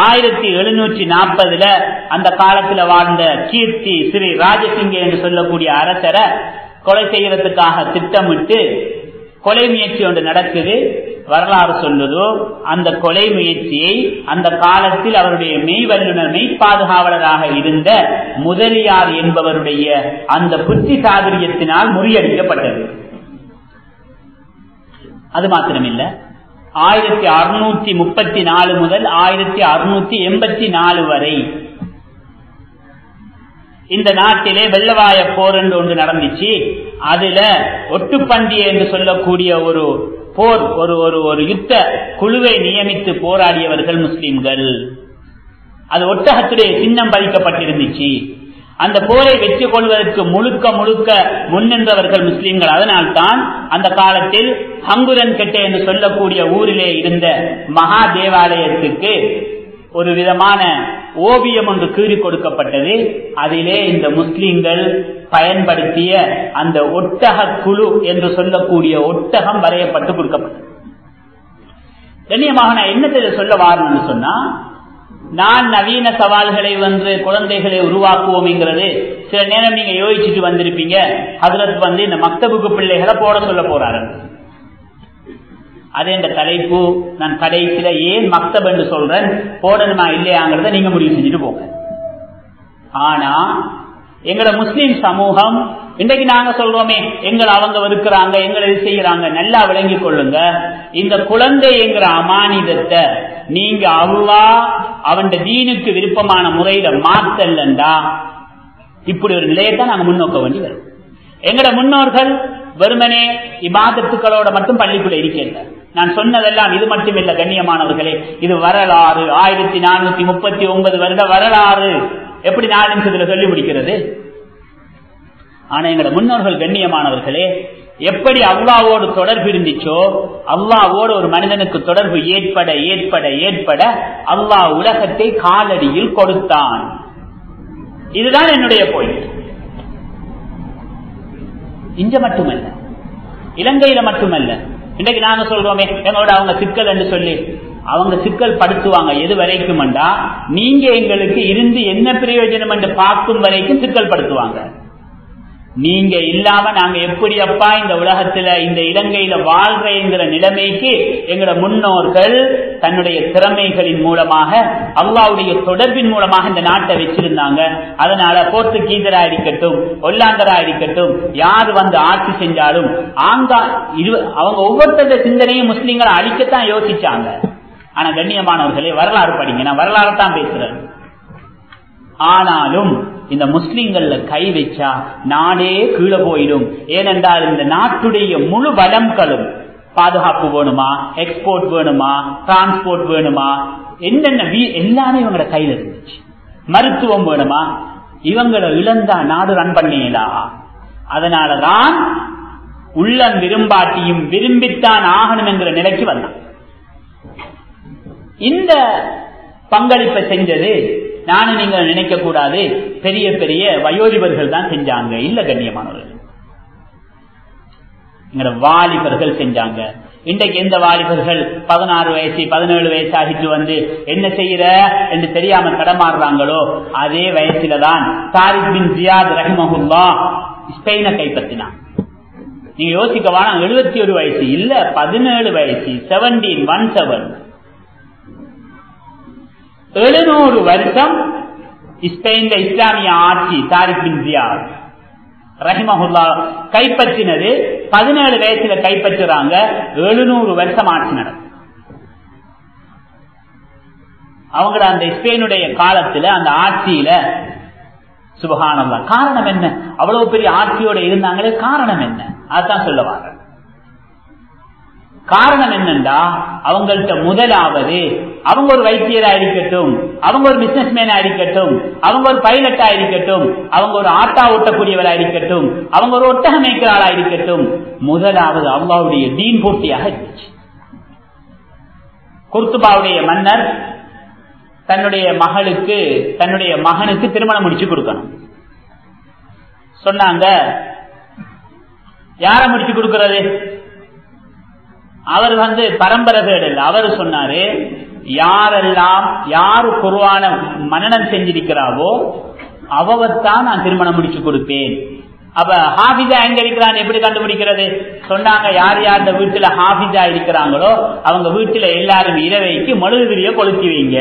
1740 அந்த காலத்தில் வாழ்ந்த கீர்த்தி ஸ்ரீ ராஜசிங்கே என்று சொல்லக்கூடிய அரசரை கொலை செய்யறதுக்காக திட்டமிட்டு கொலை முயற்சி ஒன்று நடக்குது. வரலாறு சொல்லுதோ, அந்த கொலை முயற்சியை அந்த காலத்தில் அவருடைய மெய்வல்லுனர் மெய்ப்பாதுகாவலராக இருந்த முதலியார் என்பவருடைய அந்த புத்தி சாதுரியத்தினால் முறியடிக்கப்பட்டது. அது மாத்திரமில்ல, 1634 முதல் 1684 வரை இந்த நாட்டிலே வெள்ளவாய போர் என்று ஒன்று நடந்துச்சு. அதுல ஒட்டுப்பந்திய என்று சொல்லக்கூடிய ஒரு போர், ஒரு யுத்த குழுவை நியமித்து போராடியவர்கள் முஸ்லிம்கள். அது ஒட்டகத்துடைய சின்னம் பதிக்கப்பட்டிருந்துச்சு. அந்த போரை வெற்றி கொள்வதற்கு முழுக்க முன்னின்றவர்கள் முஸ்லிம்கள். அதனால்தான் அந்த காலத்தில் ஹங்குரன் கெட்டே என்று சொல்லக்கூடிய ஊரிலே இருந்த மகா தேவாலயத்துக்கு ஒரு விதமான ஓவியம் ஒன்று கீறி கொடுக்கப்பட்டது. அதிலே இந்த முஸ்லிம்கள் பயன்படுத்திய அந்த ஒட்டக குழு என்று சொல்லக்கூடிய ஒட்டகம் வரையப்பட்டு கொடுக்கப்பட்டது. கண்ணியமாக நான் என்னத்தை சொல்ல வாரணும்னு சொன்னா, நான் நவீன சவால்களை குழந்தைகளை உருவாக்குவோம் என்கிறது சில நேரம் நீங்க யோசிச்சுட்டு வந்திருப்பீங்க. ஹஜ்ரத் இந்த மக்தபுக்கு பிள்ளைகளை போட சொல்ல போறாரு. அது என்ற தலைப்பு. நான் கடைசியில ஏன் மக்தப் என்று சொல்றேன், போடணுமா இல்லையாங்கிறத நீங்க முடிவு செஞ்சுட்டு போங்க. ஆனா எங்களோட முஸ்லிம் சமூகம் இன்றைக்கு நாங்க சொல்றோமே, எங்களை அவங்க இருக்கிறாங்க, எங்களை இது செய்யறாங்க. நல்லா விளங்கி கொள்ளுங்க, இந்த குழந்தை என்கிற அமானிதத்தை நீங்க அல்லாஹ் அவன் தீனுக்கு விருப்பமான முறையில மாத்தல்லண்டா இப்படி ஒரு நிலையத்தான் நாங்க முன்னோக்க வேண்டி வரும். எங்கட முன்னோர்கள் வெறுமனே இபாதத்துக்களோட மட்டும் பள்ளிக்குள்ள இருக்கின்ற. நான் சொன்னதெல்லாம் இது மட்டும் இல்ல கண்ணியமானவர்களே, இது வரலாறு. 1439 வருட வரலாறு. எப்படி 4 நிமிஷத்துல சொல்லி முடிக்கிறது? ஆனா எங்கட முன்னோர்கள் கண்ணியமானவர்களே, எப்படி அல்லாஹ்வோடு தொடர்பு இருந்துச்சோ, அல்லாஹ்வோடு ஒரு மனிதனுக்கு தொடர்பு ஏற்பட ஏற்பட ஏற்பட அல்லாஹ் உலகத்தை காலடியில் கொடுத்தான். இதுதான் என்னுடைய பாயிண்ட். இங்க மட்டுமல்ல, இலங்கையில மட்டுமல்ல. இன்றைக்கு நாங்க சொல்றோமே எங்களோட அவங்க சிக்கல் என்று சொல்லி, அவங்க சிக்கல் படுத்துவாங்க எது வரைக்கும்டா, நீங்க எங்களுக்கு இருந்து என்ன பிரயோஜனம் என்று பார்க்கும் வரைக்கும் சிக்கல் படுத்துவாங்க. நீங்க இல்லாம நாங்க எப்படி அப்பா இந்த உலகத்துல இந்த இலங்கையில வாழ்றேங்கிற நிலைமைக்கு எங்களோட முன்னோர்கள் தன்னுடைய திறமைகளின் மூலமாக அல்லாஹ்வுடைய தொடர்பின் மூலமாக இந்த நாட்டை வச்சிருந்தாங்க. அதனால போர்த்துகீசரா இருக்கட்டும், ஒல்லாந்தரா இருக்கட்டும், யார் வந்து ஆட்சி செஞ்சாலும் அவங்க ஒவ்வொருத்தர சிந்தனையும் முஸ்லிம்களை அழிக்கத்தான் யோசிச்சாங்க. ஆனா கண்ணியமானவர்களே, வரலாறு படிங்க, நான் வரலாறு தான் பேசுறேன். ஆனாலும் இந்த முஸ்லிம்கள்ல கை வச்சா நாடே கீழே போயிடும். ஏனென்றால் இந்த நாட்டுடைய முழு வளங்களும், பாதுகாப்பு வேணுமா, எக்ஸ்போர்ட் வேணுமா, டிரான்ஸ்போர்ட் வேணுமா, என்னென்ன எல்லாமே இவங்களோட கையில இருந்துச்சு. மருத்துவம் வேணுமா, இவங்களை இழந்தா நாடு ரன் பண்ணீங்களா? அதனாலதான் உள்ளம் விரும்பாட்டியும் விரும்பித்தான் ஆகணும் என்கிற நிலைக்கு வந்தான். இந்த பங்களிப்பை செஞ்சது நானும் நீங்க நினைக்க கூடாது பெரிய பெரிய வயோதிபர்கள் தான் செஞ்சாங்க. இல்ல கண்ணியமானவர்கள், எங்களோட வாலிபர்கள் செஞ்சாங்க. இன்றைக்கு எந்த வாலிபர்கள் 16 வயசு 17 வயசு ஆகிட்டு வந்து என்ன செய்யற என்று தெரியாம கடமாறுறாங்களோ அதே வயசுலதான் தாரிக் பின் ஜியாத் ரஹிமஹுல்லாஹ் ஸ்பெயினை கைப்பற்றினான். நீங்க யோசிக்கவானா 71 வயசு இல்ல, 17 வயசு, 17 700 வருஷம் ஸ்பெயின்ல இஸ்லாமிய ஆட்சி தாரிக் பின் ஜியாத் ரஹிமஹுல்லாஹ் கைப்பற்றினது. 17 வயசுல கைப்பற்றுறாங்க, 700 வருஷம் ஆட்சி நடக்கும். அவங்கள அந்த ஸ்பெயினுடைய காலத்துல அந்த ஆட்சியில சுபஹானல்லாஹ். காரணம் என்ன? அவ்வளவு பெரிய ஆட்சியோட இருந்தாங்களே, காரணம் என்ன? அதான் சொல்ல வாங்க. காரணம் என்னண்டா, அவங்கள்ட்ட முதலாவது அவங்க ஒரு வைத்தியரா இருக்கட்டும், அவங்க ஒரு பிசினஸ் மேனா இருக்கட்டும், அவங்க ஒரு பைலட்டா இருக்கட்டும், அவங்க ஒரு ஆட்டா ஓட்டக்கூடியவரா இருக்கட்டும், அவங்க ஒரு ஒட்டக மேய்க்கிறாளா இருக்கட்டும், முதலாவது அல்லாஹ்வுடைய தீன் போட்டியாக இருந்துச்சு. குர்துபாவுடைய மன்னர் தன்னுடைய மகனுக்கு திருமணம் முடிச்சு கொடுக்கணும் சொன்னாங்க. யார முடிச்சு கொடுக்கிறது? அவர் பரம்பரை தேடல். அவர் சொன்னாரு, யாரு குர்ஆன மனனம் செஞ்சிருக்கிறாவோ அவத்தான் நான் திருமணம் முடிச்சு கொடுப்பேன். அப்ப ஹாஃபிஸா எங்க இருக்கிறான்னு எப்படி கண்டுபிடிக்கிறது? சொன்னாங்க, யார் யார் இந்த வீட்டுல ஹாஃபிஸா இருக்கிறாங்களோ அவங்க வீட்டுல எல்லாரும் இரவைக்கு மெழுகுதிரிய கொளுத்தி வைங்க.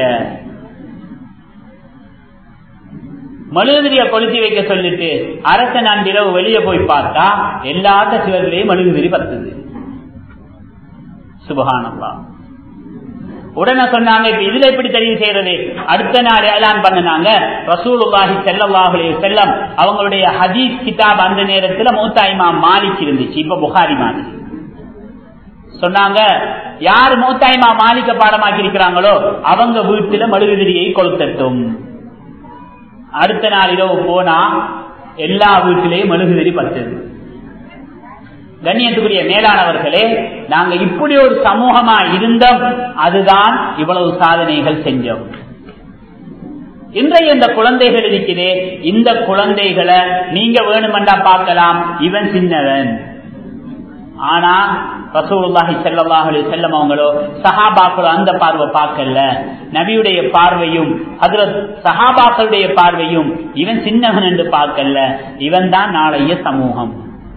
மெழுகுதிரிய கொளுத்தி வைக்க சொல்லிட்டு அரச நான் இரவு வெளியே போய் பார்த்தா எல்லாத்த சிவர்களையும் மெழுகுதிரி பத்துது. சுபஹானல்லாஹ். உடனே சொன்னாங்க, இப்ப இதுல எப்படி தெரிவு செய்யறது? அடுத்த நாள் ஏலான் பண்ணாங்க, ரசூலுல்லாஹி ஸல்லல்லாஹு அலைஹி வஸல்லம் அவங்களுடைய ஹதீஸ் கிதாப் அந்த நேரத்துல மூத்தா இமாம் மாலிக் இருந்துச்சு, இப்ப புகாரி மாதிரி. சொன்னாங்க, யார் மூத்தா இமாம் மாலிக்க பாடமாக்கி இருக்கிறாங்களோ அவங்க வீட்டுல மெழுகுதிரியை கொளுத்தட்டும். அடுத்த நாள் இரவு போனா எல்லா வீட்டிலேயும் மெழுகுதிரி பத்தது. கண்ணியத்துக்குரிய மேலானவர்களே, நாங்க இப்படி ஒரு சமூகமா இருந்தோம், அதுதான் இவ்வளவு சாதனைகள் செஞ்சோம். இன்றைய இந்த குழந்தைகள் இருக்கிறே, இந்த குழந்தைகளை நீங்க வேணுமெண்டா பார்க்கலாம், இவன் சின்னவன். ஆனா ரசூலுல்லாஹி ஸல்லல்லாஹு அலைஹி வஸல்லம் அவங்களோ சஹாபாக்களோ அந்த பார்வை பார்க்கல. நபியுடைய பார்வையும் ஹஜ்ரத் சஹாபாக்களுடைய பார்வையும் இவன் சின்னவன் என்று பார்க்கல. இவன் தான் நாளைய சமூகம்.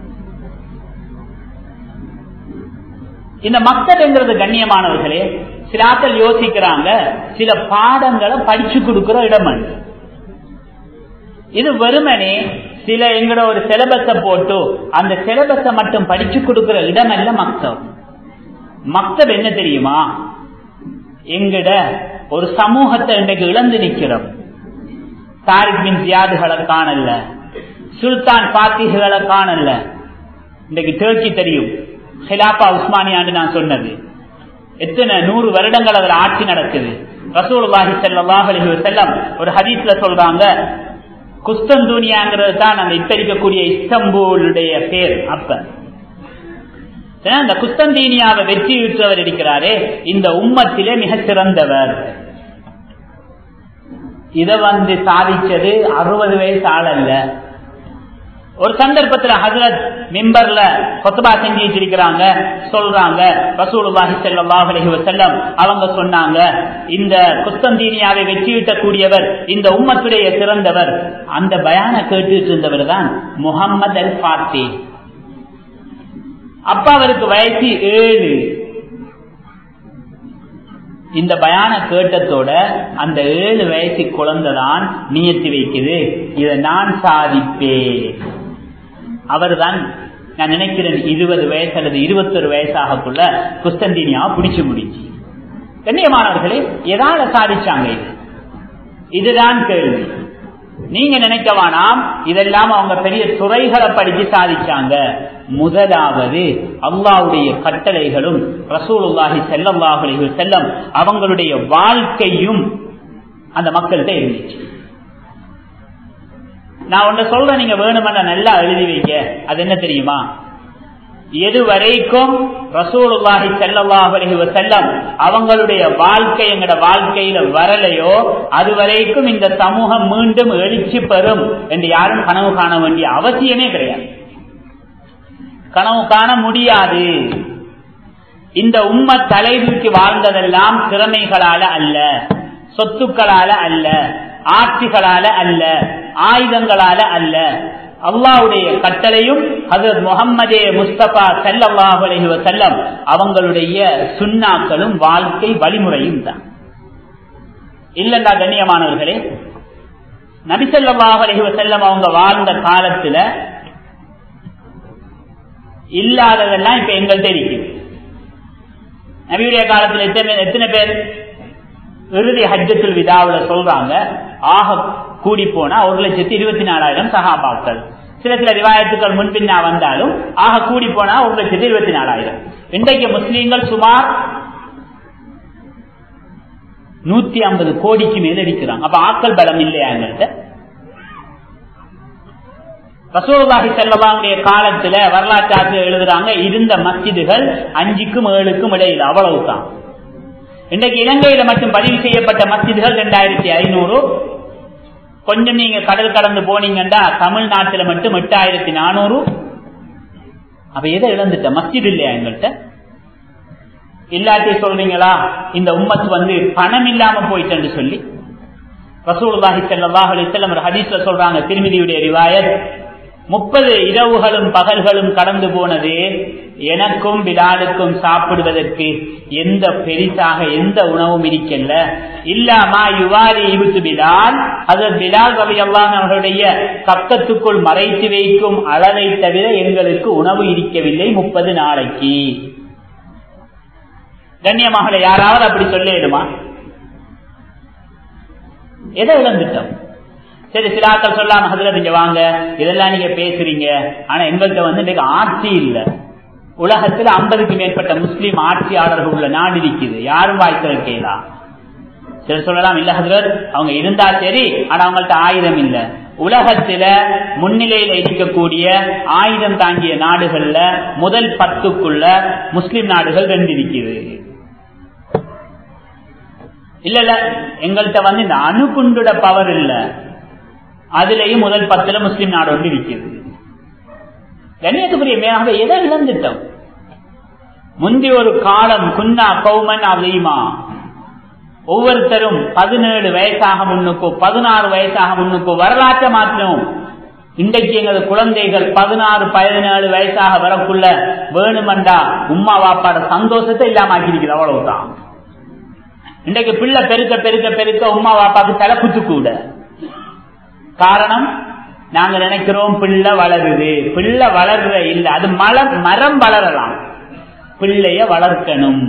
இந்த மக்கள் என்கிறது கண்ணியமானவர்களே, சில ஆட்கள் யோசிக்கிறாங்க, சில பாடங்களை படிச்சு கொடுக்கிற இடம். இது வெறுமனே சில எங்கட ஒரு சிலபஸ போட்டு அந்த சிலபஸ மட்டும் படிச்சு கொடுக்கிற இடம் அல்ல மக்தப். மக்தப் என்ன தெரியுமா? எங்கட ஒரு சமூகத்தை இன்றைக்கு இழந்து நிற்கிறோம். தாரிக் பின் ஜியாதுகளை காணல, சுல்தான் பாத்திகளை காணல. இன்றைக்கு டர்க்கி தெரியும், ஹிலாபா உஸ்மானியான்னு நான் சொன்னது, எத்தனை 100 வருடங்கள் அதில் ஆட்சி நடக்குது. ரசூலுல்லாஹி ஸல்லல்லாஹு அலைஹி வஸல்லம் ஒரு ஹதீஸ்ல சொல்றாங்க, குஸ்தந்தூனியாங்கிறது தான் அந்த இப்ப இருக்கக்கூடிய இஸ்தம்பூலுடைய பேர். அப்ப அந்த குஸ்தந்தீனியாவை வெற்றி பெற்றவர் இருக்கிறாரே, இந்த உம்மத்திலே மிக சிறந்தவர். இத சாதிச்சது 60 வயசு ஆள் அல்ல, ஒரு சந்தர்ப்பத்துல ஹஜ்ரத் மிம்பர்ல குத்பா செஞ்சு வச்சிருக்கிறாங்க, சொல்றாங்க ரசூலுல்லாஹி ஸல்லல்லாஹு அலைஹி வஸல்லம் அவங்க சொன்னாங்க, இந்த குஸ்தந்தீனியாவை வெற்றியிட்ட கூடியவர் இந்த உம்மத்துடைய சிறந்தவர். அந்த பயான கேட்டுட்டு இருந்தவர் தான் முஹம்மது அல் ஃபாத்தி. அப்பா அவருக்கு வயசு 7. இந்த பயான கேட்டத்தோட அந்த 7 வயசு குழந்தைதான் நியத்தி வைக்குது, இதை நான் சாதிப்பேன். அவர் தான் நான் நினைக்கிறேன் 20 வயசு அல்லது 21 வயசாகக்குள்ள குஸ்தந்தீனியாவை பிடிச்சு முடிச்சு. கண்ணியமானவர்களே, எதால சாதிச்சாங்க? இதுதான் கேள்வி. நீங்க நினைக்க வேணாம் இதெல்லாம் அவங்க பெரிய துறைகளை படிச்சு சாதிச்சாங்க. முதலாவது அல்லாஹ்வுடைய கட்டளைகளும் ரசூலுல்லாஹி ஸல்லல்லாஹு அலைஹி வஸல்லம் அவங்களுடைய வாழ்க்கையும் அந்த மக்கள்கிட்ட இருந்துச்சு. நான் ஒண்ணு சொல்றேன், நீங்க வேணுமென்ன நல்லா எழுதி வைக்க. அது என்ன தெரியுமா? எதுவரைக்கும் ரசூலுல்லாஹி ஸல்லல்லாஹு அலைஹி வஸல்லம் அவங்களுடைய வாழ்க்கை எங்கட வாழ்க்கையில வரலையோ அதுவரைக்கும் இந்த சமூகம் மீண்டும் எழுச்சி பெறும் என்று யாரும் கனவு காண வேண்டிய அவசியமே கிடையாது. கனவு காண முடியாது. இந்த உம்மத் தலைவிக்கு வாழ்ந்ததெல்லாம் திறமைகளால அல்ல, சொத்துக்களால அல்ல, ஆட்சிகளால அல்ல, ஆயுதங்களால அல்ல. அல்லாஹ்வுடைய கட்டளையும் ஹஜ்ரத் முஹம்மதே முஸ்தபா ஸல்லல்லாஹு அலைஹி வஸல்லம் அவங்களுடைய சுன்னாக்களும் வாழ்க்கை வழிமுறையும் தான். இல்லண்டா கண்ணியமானவர்களே, நபி ஸல்லல்லாஹு அலைஹி வஸல்லம் அவங்க வாழ்ந்த காலத்துல இல்லாததெல்லாம் இப்ப எங்கள்கிட்ட இருக்கு. நபியுடைய காலத்துல எத்தனை பேர் இறுதி ஹஜ்ஜத்துல் விதாவுல சொல்றாங்க, ஆக கூடி போனா 1,24,000 சஹாபாக்கள். சில ரிவாயத்துக்கள் முன்பின்னா வந்தாலும் ஆக கூடி போனா 1,24,000. இன்றைக்கு முஸ்லீம்கள் சுமார் 150 கோடிக்கு மேல இருக்கிறாங்க. அப்ப ஆக்கள் பலம் இல்லையா எங்கள்கிட்ட? ரசூலுல்லாஹி ஸல்லல்லாஹு காலத்துல வரலாற்று ஆசிரியர் எழுதுறாங்க, இருந்த மஸ்ஜிதுகள் 5க்கும் 7க்கும் இடையில, அவ்வளவுதான். இன்றைக்கு இலங்கையில மட்டும் பதிவு செய்யப்பட்ட மஸ்ஜிதுகள் 2500. கொஞ்சம் நீங்க கடல் கடந்து போனீங்கன்னா தமிழ்நாட்டில மட்டும் 8400. அப்ப எதை இழந்துட்ட? மஸ்ஜித் இல்லையா எங்கள்கிட்ட? இல்லாட்டி சொல்றீங்களா இந்த உம்மத்து பணம் இல்லாம போயிட்டு சொல்லி? ரசூலுல்லாஹி ஸல்லல்லாஹு அலைஹி வஸல்லம் ஒரு ஹதீஸ்ல சொல்றாங்க, திர்மிதியுடைய ரிவாயத், 30 இரவுகளும் பகல்களும் கடந்து போனது, எனக்கும் பிலாலுக்கும் சாப்பிடுவதற்கு எந்த பெரிசாக எந்த உணவும் இருக்கல்ல. இல்லாமா யுவாரி இபுத்து பிலால், ஹஜ்ரத் பிலால் ரலியல்லாஹு அன்ஹு அவர்களுடைய பக்கத்துக்குள் மறைத்து வைக்கும் அளவை தவிர எங்களுக்கு உணவு இருக்கவில்லை 30 நாளைக்கு. கண்ணியமாக யாராவது அப்படி சொல்லிடுமா? எதை இழந்துட்டோம்? சரி, சில ஆட்கள் சொல்லாம ஹஜ்ரத் இங்க வாங்க, இதெல்லாம் நீங்க பேசுறீங்க, ஆனா எங்கள்கிட்ட ஆட்சி இல்ல. உலகத்தில் 50க்கும் மேற்பட்ட முஸ்லீம் ஆட்சியாளர்கள் உள்ள நாடு இருக்குது, யாரும் வாய்த்திருக்கா? சில சொல்லலாம், இல்ல ஹஜ்ரத் அவங்க இருந்தா சரி, ஆனா அவங்கள்ட்ட ஆயுதம் இல்ல. உலகத்தில முன்னிலையில இருக்கக்கூடிய ஆயுதம் தாங்கிய நாடுகள்ல முதல் 10க்குள்ள முஸ்லிம் நாடுகள் 2 இருக்குது. இல்ல இல்ல எங்கள்கிட்ட இந்த அணுகுண்டுட பவர் இல்ல, அதுலயும் முதல் 10ல முஸ்லிம் நாடு ஒன்று இருக்கிறது. கண்ணியத்துக்குரிய மேலாக எதை இழந்துட்டோம்? முந்தி ஒரு காலம் குன்னா கௌமன் அதிகமா ஒவ்வொருத்தரும் 17 வயசாக முன்னுக்கோ 16 வயசாக முன்னுக்கோ வரலாற்றை மாற்றணும். இன்றைக்கு எங்களது குழந்தைகள் 16-17 வயசாக வரக்குள்ள வேணுமண்டா உம்மா வாப்பாட சந்தோஷத்தை இல்லாம ஆக்கிருக்குது, அவ்வளவுதான். இன்றைக்கு பிள்ளை பெருக்க பெருக்க பெருக்க உம்மா வாப்பாக்கு தலை குத்து கூட. காரணம், நாங்க நினைக்கிறோம் பிள்ளை வளருது. பிள்ளை வளர்ற இல்ல, அது மரம் வளரலாம், பிள்ளைய வளர்க்கணும்.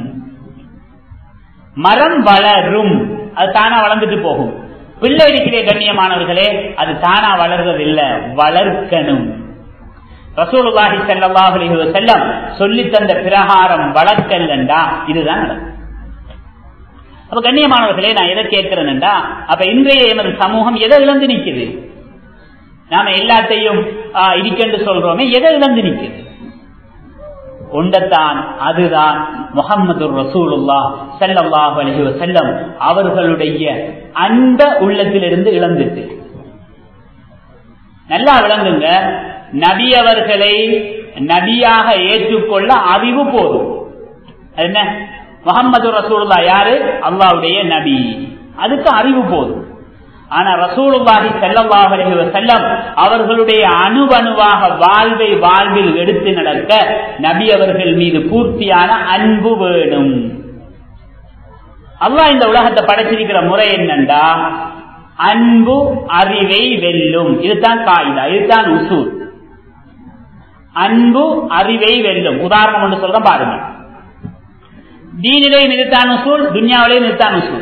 மரம் வளரும், அது தானா வளர்ந்துட்டு போகும். பிள்ளை இருக்கிற கண்ணியமானவர்களே, அது தானா வளர்றது இல்ல, வளர்க்கணும். ரசூலுல்லாஹி ஸல்லல்லாஹு அலைஹி வஸல்லம் சொல்லி தந்த பிரகாரம் வளர்க்கலண்டா இதுதான் நடக்கும். அப்ப கண்ணியமானவர்களே, நான் எதை கேட்கிறேன்டா, அப்ப இன்றைய எமது சமூகம் எதை இழந்து நிக்குது? நாம எல்லாத்தையும் இருக்கென்று சொல்றோமே, எதை இழந்து நிக்குது? ஒன்றத்தான், அதுதான் முஹம்மது ரசூலுல்லாஹ் ஸல்லல்லாஹு அலைஹி வஸல்லம் அவர்களுடைய அந்த உள்ளத்திலிருந்து இழந்துட்டு. நல்லா விளங்குங்க, நபி அவர்களை நபியாக ஏற்றுக்கொள்ள அறிவு போதும். என்ன முஹம்மது ரசூலுல்லாஹ் யாரு? அல்லாஹ்வுடைய நபி. அதுக்கு அறிவு போதும். ஆனா ரசூலுல்லாஹி ஸல்லல்லாஹு அலைஹி வஸல்லம் அவர்களுடைய அணுவணுவாக வாழ்வில் எடுத்து நடக்க நபி அவர்கள் மீது பூர்த்தியான அன்பு வேணும். அல்லாஹ் இந்த உலகத்தை படைச்சிருக்கிற முறை என்னண்டா, அன்பு அறிவை வெல்லும். இதுதான் காயிதா, இதுதான் உசூல். அன்பு அறிவை வெல்லும். உதாரணம் ஒன்று சொல்றேன் பாருங்க. தீனிலே இதுதான் உசூல், துன்யாவிலே இதுதான் உசூல்.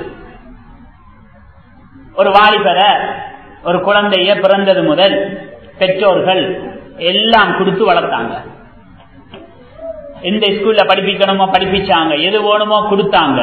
ஒரு வாலிபர, ஒரு குழந்தைய பிறந்தது முதல் பெற்றோர்கள் எல்லாம் கொடுத்து வளர்த்தாங்க. எந்த ஸ்கூல்ல படிப்பிக்கணுமோ படிப்பிச்சாங்க, எது வேணுமோ கொடுத்தாங்க.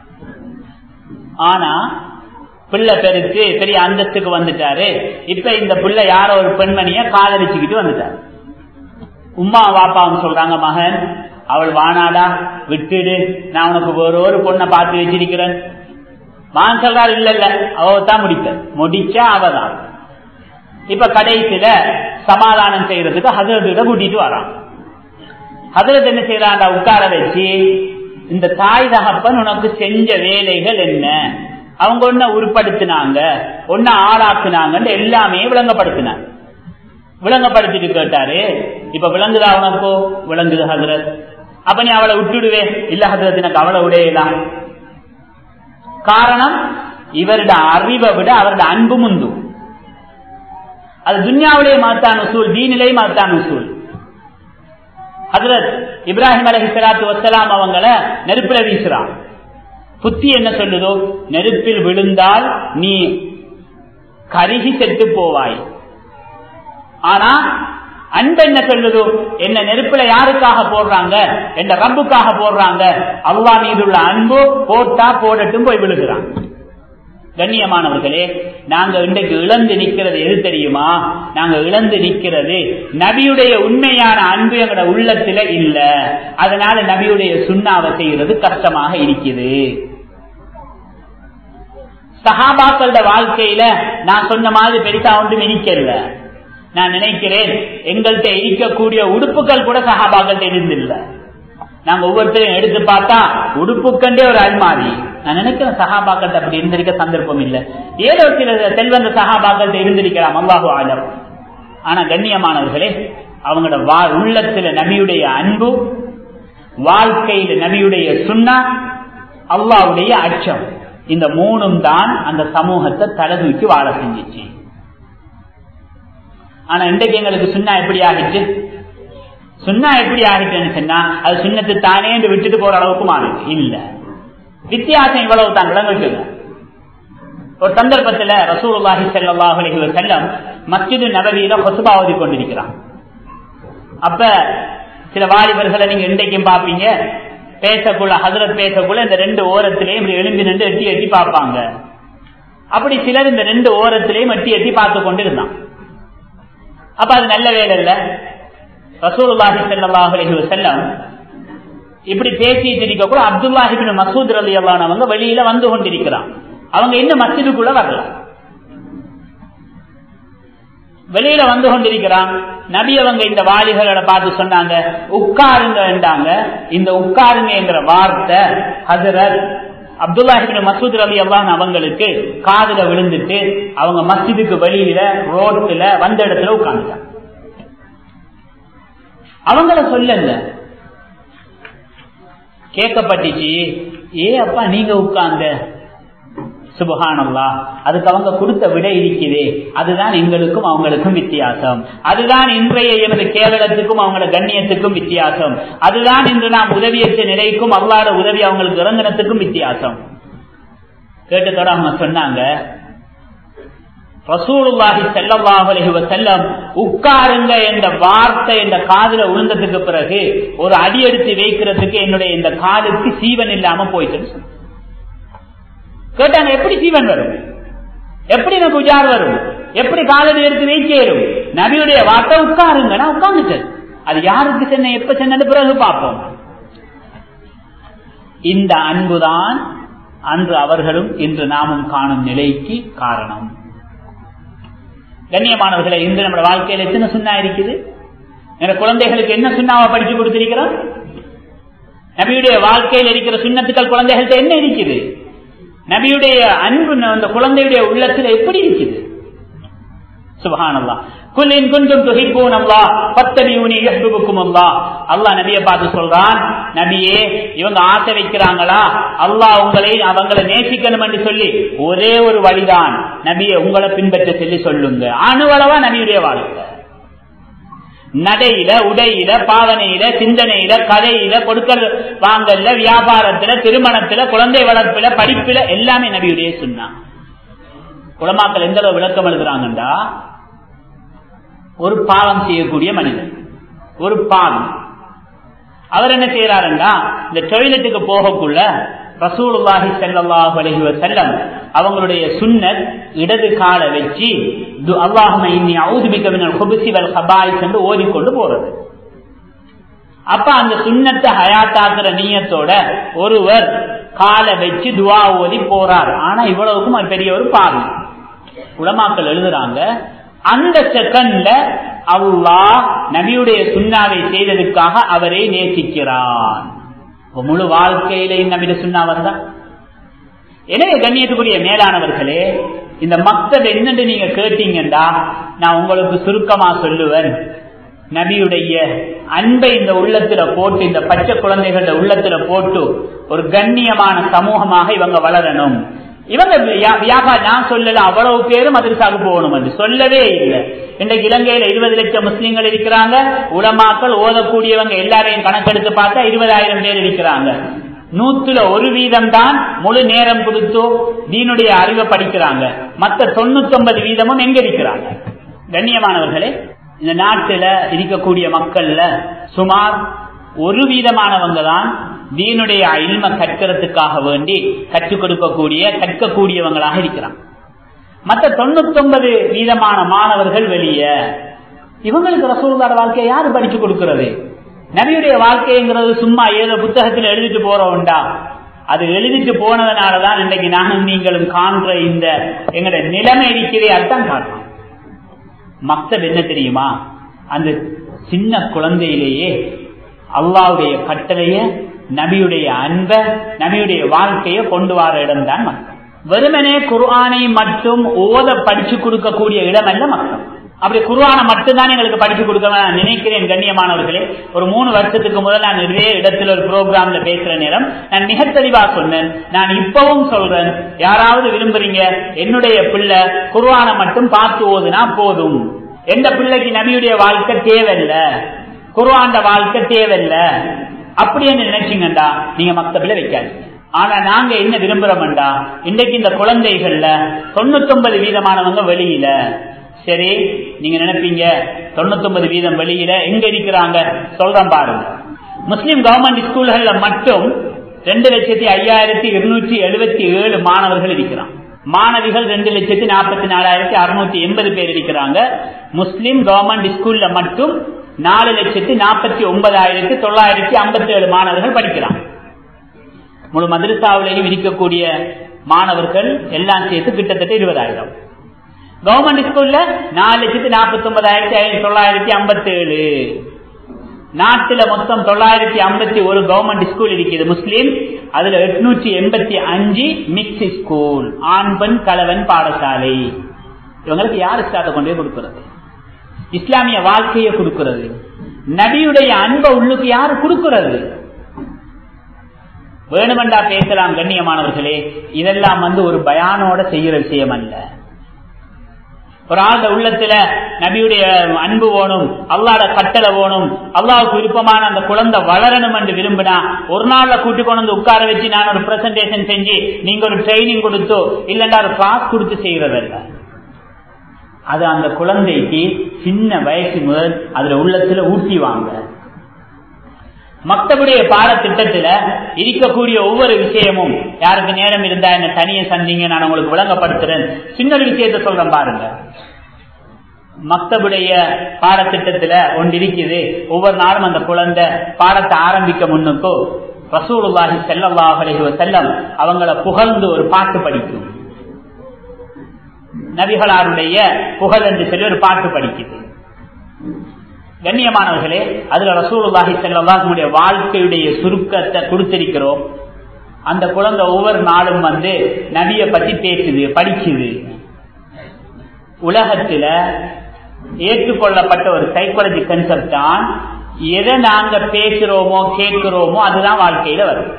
ஆனா பிள்ளை பெருத்து பெரிய அந்தஸ்துக்கு வந்துட்டாரு. இப்ப இந்த பிள்ளை யாரோ ஒரு பெண்மணிய காதலிச்சுக்கிட்டு வந்துட்டாரு. உம்மா வாப்பாவும் சொல்றாங்க, மகன் அவள் வானாடா, விட்டுடு, நான் உனக்கு ஒரு பொண்ணை பார்த்து வச்சிருக்கிறேன். மகன் சொல்றாரு, இல்ல இல்ல அவதான் முடிச்சா அவதான். இப்ப கடைசியில சமாதானம் செய்யறதுக்கு ஹஜரத் கூட்டிட்டு வரான். ஹஜரத் என்ன செய்யறான்டா, உட்கார வச்சு இந்த தாய் தகப்பன் உனக்கு செஞ்ச வேலைகள் என்ன, அவங்க ஒன்ன உருப்படுத்தினாங்க, ஒன்ன ஆளாக்குனாங்கன்னு எல்லாமே விளங்கப்படுத்தினாங்க. விளங்கப்படுத்திட்டு கேட்டாரு, இப்ப விளங்குதா உனக்கோ? விளங்குது ஹஜரத். அப்ப நீ அவளை விட்டுடுவே? இல்ல ஹஜரத், எனக்கு அவளை விடையலாம். காரணம், இவருடைய அறிவை விட அவருடைய அன்பு முந்து. அது துன்யாவிலே மாத்தான் உசூல், தீனிலே மாத்தான் உசூல். ஹஜரத் இப்ராஹிம் அலைஹிஸ்ஸலாத்து வஸ்ஸலாம் அவங்கள நெருப்பில வீசுறான். புத்தி என்ன சொல்லுதோ, நெருப்பில் விழுந்தால் நீ கருகி செத்து போவாய். ஆனா அன்பு என்ன சொல்லுதோ, என்ன நெருப்பில யாருக்காக போடுறாங்க? என்ற ரப்புக்காக போடுறாங்க. அல்லாஹ் மீதுள்ள அன்பு போட்டா போடட்டும் போய் விழுகிறான். கண்ணியமானவர்களே, நாங்க இன்றைக்கு இழந்து நிற்கிறது எது தெரியுமா? நாங்க இழந்து நிற்கிறது நபியுடைய உண்மையான அன்பு எங்கட உள்ளத்துல இல்ல. அதனால நபியுடைய சுண்ணாவை செய்கிறது கஷ்டமாக இருக்குது. சஹாபாக்களோட வாழ்க்கையில நான் சொன்ன மாதிரி பெருசா ஒன்றும் இருக்கல. நான் நினைக்கிறேன் எங்கள்கிட்ட இருக்கக்கூடிய உடுப்புகள் கூட சஹாபாக்கள்கிட்ட இருந்தில்ல. நாங்க ஒவ்வொருத்தரையும் எடுத்து பார்த்தா உடுப்புக்கண்டே ஒரு அல்மாரி. நான் நினைக்கிறேன் சஹாபாக்கள்கிட்ட அப்படி இருந்திருக்க சந்தர்ப்பம் இல்லை. ஏதோ சில செல்வந்த சஹாபாக்கள்கிட்ட இருந்திருக்கலாம், அல்லாஹு ஆலம். ஆனா கண்ணியமானவர்களே, அவங்களோட உள்ளத்துல நபியுடைய அன்பு, வாழ்க்கையில நபியுடைய சுன்னா, அல்லாஹ்வுடைய அச்சம், இந்த மூணும் தான் அந்த சமூகத்தை தலதூக்கி வாழ செஞ்சிச்சு. ஆனா இன்றைக்கு எங்களுக்கு சுன்னா எப்படி ஆகிட்டு? சுன்னா எப்படி ஆகிட்டுன்னு சொன்னா, அது சுன்னத்து தானே விட்டுட்டு போற அளவுக்கு மாறுது இல்ல. வித்தியாசம் இவ்வளவு தான் விளங்குங்க. ஒரு சந்தர்ப்பத்துல ரசூலுல்லாஹி ஸல்லல்லாஹு அலைஹி வஸல்லம் மஸ்ஜிது நபவியில ஹுத்பா ஓதி கொண்டிருக்கிறான். அப்ப சில வாலிபர்களை நீங்க இன்றைக்கும் பாப்பீங்க, பேசக்குள்ள ஹஜரத் பேசக்குள்ள இந்த ரெண்டு ஓரத்திலேயும் இப்படி எழும்பி நின்று எட்டி எட்டி பார்ப்பாங்க. அப்படி சிலர் இந்த ரெண்டு ஓரத்திலேயும் எட்டி எட்டி பார்த்து கொண்டு இருந்தான். அப்ப அது நல்ல வேலை இல்ல. ரசூலுல்லாஹி ஸல்லல்லாஹு அலைஹி வஸல்லம் இப்படி பேசிட்டு இருக்க கூட அப்துல்லாஹ் இப்னு மஸ்ஊத் ரலியல்லாஹு அன்ஹு அவங்க வெளியில வந்து கொண்டிருக்கிறான். அவங்க இன்னும் மஸ்ஜிதுக்குள்ள வரல, வெளியில வந்து கொண்டிருக்கிறான். நபி அவங்க இந்த வாலிபர்களை பார்த்து சொன்னாங்க, உட்காருங்க என்றாங்க. இந்த உட்காருங்க என்ற வார்த்தை ஹஜரத் அப்துல்லாஹ் இப்னு மஸ்ஊத் ரலியல்லாஹு அன்ஹு அவங்களுக்கு காதுல விழுந்துட்டு அவங்க மஸ்ஜிதுக்கு வெளியில ரோட்ல வந்த இடத்துல உட்கார்ந்துட்டாங்க. அவங்கள சொல்லல, கேட்கப்பட்டுச்சு, ஏ அப்பா நீங்க உட்கார்ந்த. சுப்ஹானல்லாஹ், அதுக்கு அவங்க கொடுத்த விடை இருக்கிறே, அதுதான் எங்களுக்கும் அவங்களுக்கும் வித்தியாசம். அதுதான் இன்றைய எமது கேவலத்துக்கும் அவங்களோட கண்ணியத்துக்கும் வித்தியாசம். அதுதான் இன்று நாம் உதவியற்ற நிலைக்கும் அல்லாஹ்வுடைய உதவி அவங்களுக்கு இறங்கினத்துக்கும் வித்தியாசம். கேட்டதோட அவங்க சொன்னாங்க, ரசூலுல்லாஹி ஸல்லல்லாஹு அலைஹி வஸல்லம் உட்காருங்க என்ற வார்த்தை என்ற காதுல விழுந்ததுக்கு பிறகு ஒரு அடி எடுத்து வைக்கிறதுக்கு என்னுடைய இந்த காலுக்கு சீவன் இல்லாம போயிட்டு கேட்டாங்க. எப்படி சீவன் வரும்? எப்படி எனக்கு உஜார் வரும்? எப்படி காலடி எடுத்து வைக்கேறும்? நபியுடைய வார்த்தை உட்காருங்க, நான் உட்கார்ந்துட்டேன். அது யாருக்கு சென்ன எப்ப சென்ன பிறகு பார்ப்போம். இந்த அன்புதான் அன்று அவர்களும் இன்று நாமும் காணும் நிலைக்கு காரணம். கண்ணியமானவர்களை இன்று நம்ம வாழ்க்கையில எத்தனை சுன்னா இருக்குது? எங்க குழந்தைகளுக்கு என்ன சுண்ணாவை படிச்சு கொடுத்திருக்கிறோம்? நபியுடைய வாழ்க்கையில் இருக்கிற சுண்ணத்துக்கள் குழந்தைகள்கிட்ட என்ன இருக்குது? நபியுடைய அன்பு அந்த குழந்தையுடைய உள்ளத்தில் எப்படி இருக்குது? சுப்ஹானல்லாஹ். குல் இன் குன்தும் துஹிப்பூனல்லாஹ் ஃபத்தபிஊனி யுஹிப்புக்குமுல்லாஹ். அல்லாஹ் நபியை பார்த்து சொல்றான், நபியே இவங்க ஆசை வைக்கிறாங்களா அல்லாஹ் அவங்களை நேசிக்கணும் என்று சொல்லி ஒரே ஒரு வழிதான், நபியை உங்களை பின்பற்ற சொல்லி சொல்லுங்க. அணுவளவா நபியுடைய வாழ்க்கை, நடையில, உடையில, பாவனையில, சிந்தனையில, கதையில, கொடுக்கல் வாங்கல்ல, வியாபாரத்துல, திருமணத்துல, குழந்தை வளர்ப்புல, படிப்புல எல்லாமே நபியுடைய சுன்னா. உலமாக்கள் எந்த அளவு விளக்கம் எழுதுறாங்கண்டா, ஒரு பாவம் செய்யக்கூடிய மனிதன், ஒரு பாவம், அவர் என்ன செய்யறாருன்னா, இந்த டாய்லெட்டுக்கு போகக்குள்ள ரசூலுல்லாஹி ஸல்லல்லாஹு அலைஹி வஸல்லம் அவங்களுடைய சுன்னத் இடது காலை வச்சு அல்லாஹும்ம இன்னி அஊது பிக மினல் குபுஸி வல் கபாயிஸ் என்று ஓதிக்கொண்டு போறது. அப்ப அந்த சுன்னத்தை ஹயாத்தாக்குற நியத்தோட ஒருவர் காலை வச்சு துவா ஓதி போறார். ஆனா இவ்வளவுக்கும் அது பெரிய ஒரு பாவி. உலமாக்கள் எழுதுறாங்க, அந்த செகண்ட்ல அல்லாஹ் நபியுடைய சுன்னாவை செய்ததுக்காக அவரை நேசிக்கிறான். முழு வாழ்க்கையில நபியுடைய சுன்னா வந்தா. எனவே கண்ணியத்துக்குரிய மேலானவர்களே, இந்த மக்தப் என்னன்னு நீங்க கேட்டீங்கன்னா நான் உங்களுக்கு சுருக்கமா சொல்லுவேன். நபியுடைய அன்பை இந்த உள்ளத்துல போட்டு, இந்த பச்சை குழந்தைகள உள்ளத்துல போட்டு ஒரு கண்ணியமான சமூகமாக இவங்க வளரணும். இவங்க நான் சொல்லல அவ்வளவு பேரும் மதரசாவுக்கு போகணும் என்று சொல்லவே இல்லை. இன்றைக்கு இலங்கையில 20 லட்சம் முஸ்லீம்கள் இருக்கிறாங்க. உலமாக்கள் ஓதக்கூடியவங்க எல்லாரையும் கணக்கெடுத்து பார்த்தா 20,000 பேர் இருக்கிறாங்க. 100% தான் முழு நேரம் கொடுத்து தீனுடைய அறிவை படிக்கிறாங்க. மற்ற 99% எங்க இருக்கிறாங்க? கண்ணியமானவர்களே, இந்த நாட்டில இருக்கக்கூடிய மக்கள்ல சுமார் 1% தான் தீனுடைய இல்ம கற்கிறதுக்காக வேண்டி கற்றுக் கொடுக்கக்கூடிய கற்கக்கூடியவங்களாக இருக்கிறாங்க. மற்ற 99% மாணவர்கள் வெளியே. இவங்களுக்கு ரசூலுல்லாஹ் வாழ்க்கையை யாரு படிச்சு கொடுக்கிறது? நபியுடைய வாழ்க்கைங்கிறது சும்மா ஏதோ புத்தகத்தில் எழுதிட்டு போறோம்டா. அது எழுதிட்டு போனதுனாலதான் இன்றைக்கு நானும் நீங்களும் காண்ற இந்த எங்களுடைய நிலைமை இருக்கிறதே, அதுதான் காரணம். மக்தப் என்ன தெரியுமா? அந்த சின்ன குழந்தையிலேயே அல்லாஹ்வுடைய கட்டளைய, நபியுடைய அன்ப, நபியுடைய வாழ்க்கையை கொண்டு வர இடம் தான் மக்தப். வெறுமனே குர்ஆனை மட்டும் ஓத படிச்சு கொடுக்கக்கூடிய இடம் அல்ல மக்தப். அப்படி குர்ஆனை மட்டும்தான் எங்களுக்கு படிச்சு கொடுக்க நான் நினைக்கிறேன். கண்ணியமானவர்களே, ஒரு 3 வருஷத்துக்கு முதல் நான் இதே இடத்துல ஒரு ப்ரோக்ராம்ல பேசுற நேரம் நான் மிக தெளிவா சொன்னேன். நான் இப்பவும் சொல்றேன், யாராவது விரும்புறீங்க என்னுடைய பிள்ளை குர்ஆனை மட்டும் பார்த்து ஓதுனா போதும், எந்த பிள்ளைக்கு நபியுடைய வாழ்க்கை தேவையில்ல, குர்ஆன் வாழ்க்கை தேவையில்ல அப்படின்னு நினைச்சீங்கடா நீங்க மக்தப்ல வைக்காதீங்க. ஆனா நாங்க என்ன விரும்புறோம்டா, இன்றைக்கு இந்த குழந்தைகள்ல 99% வெளியில. சரி, நீங்க நினைப்பீங்க 99% வெளியில எங்க இருக்கிறாங்க? சொல்றேன் பாருங்க. முஸ்லிம் கவர்மெண்ட் ஸ்கூல்கள்ல மட்டும் 2,05,277 மாணவர்கள் இருக்கிறாங்க. மாணவிகள் 2,44,680 பேர் இருக்கிறாங்க. முஸ்லிம் கவர்மெண்ட் ஸ்கூல்ல மட்டும் 4,49,957 மாணவர்கள் படிக்கிறாங்க. முழு மதரசாவிலையும் இருக்கக்கூடிய மாணவர்கள் எல்லாம் சேர்த்து கிட்டத்தட்ட 20,000. கவர்மெண்ட் ஸ்கூல்ல 4,49,957. நாட்டுல மொத்தம் 951 கவர்மெண்ட் ஸ்கூல் இருக்குது முஸ்லீம். அதுல 885 மிக்ஸ் ஸ்கூல், ஆண் பெண் கலவன் பாடசாலை. இவங்களுக்கு யாரு ஸ்டார்ட் கொண்டே கொடுக்கிறது? இஸ்லாமிய வாழ்க்கையை கொடுக்கிறது, நபியுடைய அன்பை உள்ளுக்கு யாரு கொடுக்கிறது? வேணுமெண்டா பேசலாம் கண்ணியமானவர்களே, இதெல்லாம் ஒரு பயானோட செய்யற விஷயம் அல்ல. ஒரு ஆளோட உள்ளத்துல நபியுடைய அன்பு வேணும், அல்லாஹ்வோட கட்டளை வேணும், அல்லாஹ்வுக்கு விருப்பமான அந்த குழந்தை வளரணும் என்று விரும்பினா ஒரு நாள்ல கூட்டி கொண்டு உட்கார வச்சு நான் ஒரு பிரசன்டேஷன் செஞ்சு நீங்க ஒரு ட்ரைனிங் கொடுத்தோ இல்லைன்னா ஒரு கிளாஸ் கொடுத்து செய்யறதல்ல. அது அந்த குழந்தைக்கு சின்ன வயசு முதல் அதுல உள்ளத்துல ஊட்டிவாங்க. மக்தபுடைய பாடத்திட்டத்துல இருக்கக்கூடிய ஒவ்வொரு விஷயமும், யாருக்கு நேரம் இருந்தா என்ன தனியை சந்திங்க, நான் உங்களுக்கு விளங்கப்படுத்துறேன். சின்ன விஷயத்த சொல்றேன் பாருங்க. மக்தபுடைய பாடத்திட்டத்துல ஒன்று இருக்குது. ஒவ்வொரு நாளும் அந்த குழந்தை பாடத்தை ஆரம்பிக்க முன்னுக்கோ ரசூலுல்லாஹி ஸல்லல்லாஹு அலைஹி வஸல்லம் அவங்கள புகழ்ந்து ஒரு பாட்டு படிக்கும். நபிகளாருடைய புகழ் என்று சொல்லி ஒரு பாட்டு படிக்குது. கண்ணியமானவர்களே, அதுல ரசூலுல்லாஹி ஸல்லல்லாஹு அலைஹி வஸல்லம் வாழ்க்கையுடைய சுருக்கத்தை கொடுத்திருக்கிறோம். அந்த குழந்தை ஒவ்வொரு நாளும் வந்து நபியை பத்தி பேசுது, படிக்குது. உலகத்துல ஏற்றுக்கொள்ளப்பட்ட ஒரு சைக்காலஜி கன்செப்ட் தான், எதை நாங்க பேசுறோமோ கேட்கிறோமோ அதுதான் வாழ்க்கையில வரும்.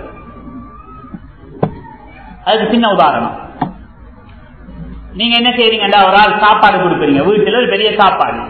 அதுக்கு சின்ன உதாரணம், நீங்க என்ன செய்றீங்கன்னா, ஒரு ஆள் சாப்பாடு கொடுக்குறீங்க, வீட்டுல ஒரு பெரிய சாப்பாடு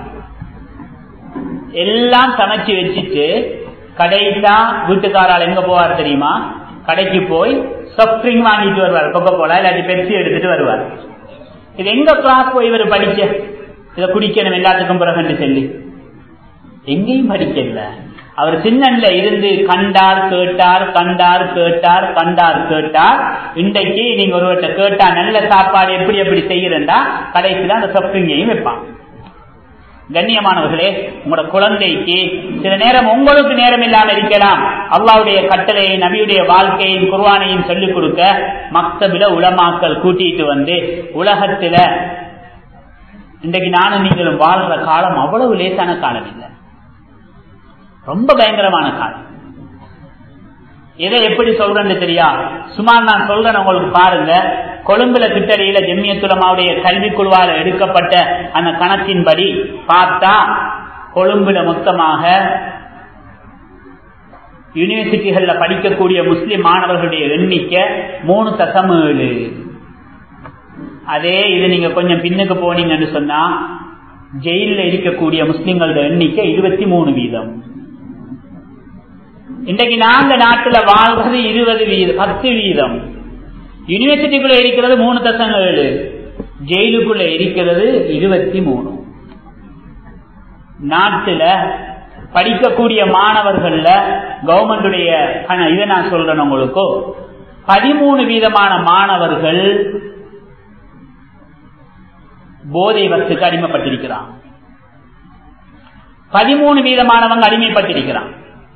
எல்லாம் சமைச்சு வச்சுட்டு கடைசா வீட்டுக்காரால் எங்க போவார் தெரியுமா? கடைக்கு போய் சாஃப்ட் ட்ரிங்க் வாங்கிட்டு வருவார், கொக்கோ கோலா இல்லாட்டி பெப்சி எடுத்துட்டு வருவார். இது எங்க கிளாஸ் போய் இவர் படிச்ச, இதை குடிக்கணும் எல்லாத்துக்கும் பிறகு சொல்லி எங்கேயும் படிக்கல. அவர் சின்னன்ல இருந்து கண்டார் கேட்டார், கண்டார் கேட்டார், கண்டார் கேட்டார். இன்றைக்கு நீங்க ஒருவர்கிட்ட கேட்டா நல்ல சாப்பாடு எப்படி எப்படி செய்யறா, கடைசியில அந்த சாஃப்ட் ட்ரிங்கையும் வைப்பான். கண்ணியமானவர்களே, உங்களோட குழந்தைக்கு சில நேரம் உங்களுக்கு நேரம் இல்லாமல் இருக்கலாம். அல்லாஹ்வுடைய கட்டளையை, நபியுடைய வாழ்க்கையும் குர்ஆனையும் சொல்லிக் கொடுக்க மக்தபில உலமாக்கள் கூட்டிட்டு வந்து, உலகத்துல இன்றைக்கு நானும் நீங்களும் வாழ்ற காலம் அவ்வளவு லேசான காலம் இல்லை, ரொம்ப பயங்கரமான காலம். எதை எப்படி சொல்றேன்னு தெரியா, சுமார் நான் சொல்றேன் உங்களுக்கு பாருங்க. கொழும்புல கிட்டடியில ஜம்மியத்துல் உலமாவுடைய கல்வி குழுவால் எடுக்கப்பட்ட அந்த கணக்கின்படி பார்த்தா, கொழும்புல மொத்தமாக யூனிவர்சிட்டிகள்ல படிக்கக்கூடிய முஸ்லிம் மாணவர்களுடைய எண்ணிக்கை 3.7. அதே இது நீங்க கொஞ்சம் பின்னுக்கு போனீங்கன்னு சொன்னா, ஜெயில இருக்கக்கூடிய முஸ்லிம்களோட எண்ணிக்கை 23%. இன்றைக்கு நாங்க நாட்டுல வாழ்றது 10%. யூனிவர்சிட்டிக்குள்ள இருக்கிறது 3.7, ஜெயிலுக்குள்ள இருக்கிறது 23. நாட்டுல படிக்கக்கூடிய மாணவர்கள்ல கவர்மெண்டுடைய இதை நான் சொல்றேன் உங்களுக்கு, 13% மாணவர்கள் போதை வஸ்துக்கு அடிமைப்பட்டிருக்கிறான். 13% அடிமைப்பட்டிருக்கிறான்.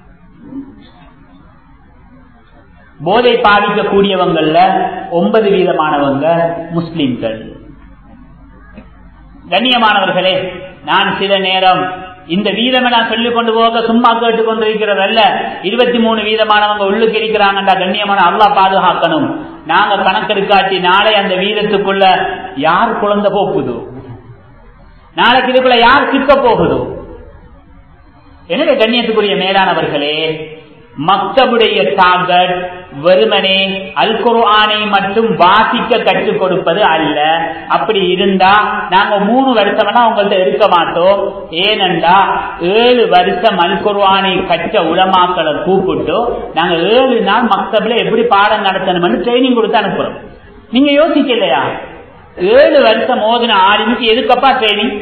போதை பாதிக்கக்கூடியவங்கள்ல 9% முஸ்லிம்கள். கண்ணியமானவர்களே, நான் சில நேரம் இந்த வீதம் நான் சொல்லிக் கொண்டு போக சும்மா கேட்டுக் கொண்டிருக்கிறதல்ல. 23% உள்ளுக்கு இருக்கிறாங்கடா. கண்ணியமான அல்லாஹ் பாதுகாக்கணும். நாங்க கணக்கெடுக்காட்டி நாளை அந்த வீதத்துக்குள்ள யார் குழந்தை போகுதோ, நாளைக்கு இதுக்குள்ள யார் சிக்க போகுதோ. எனவே கண்ணியத்துக்குரிய மேலானவர்களே, மக்தபுடைய டார்கெட் வெறுமனே அல் குர்ஆனை மட்டும் வாசிக்க கற்றுக் கொடுப்பது அல்ல. அப்படி இருந்தா நாங்க 3 வருஷம்னா உங்கள்ட்ட இருக்க மாட்டோம். ஏனென்றா 7 வருஷம் அல் குர்ஆனை கற்ற உலமாக்களை கூப்பிட்டு நாங்க 7 நாள் மக்தப்ல எப்படி பாடம் நடத்தணும்னு ட்ரைனிங் கொடுத்து அனுப்புறோம். நீங்க யோசிக்கலையா? 7 வருஷம் ஓதுன ஆளுக்கு எதுக்கப்பா ட்ரைனிங்?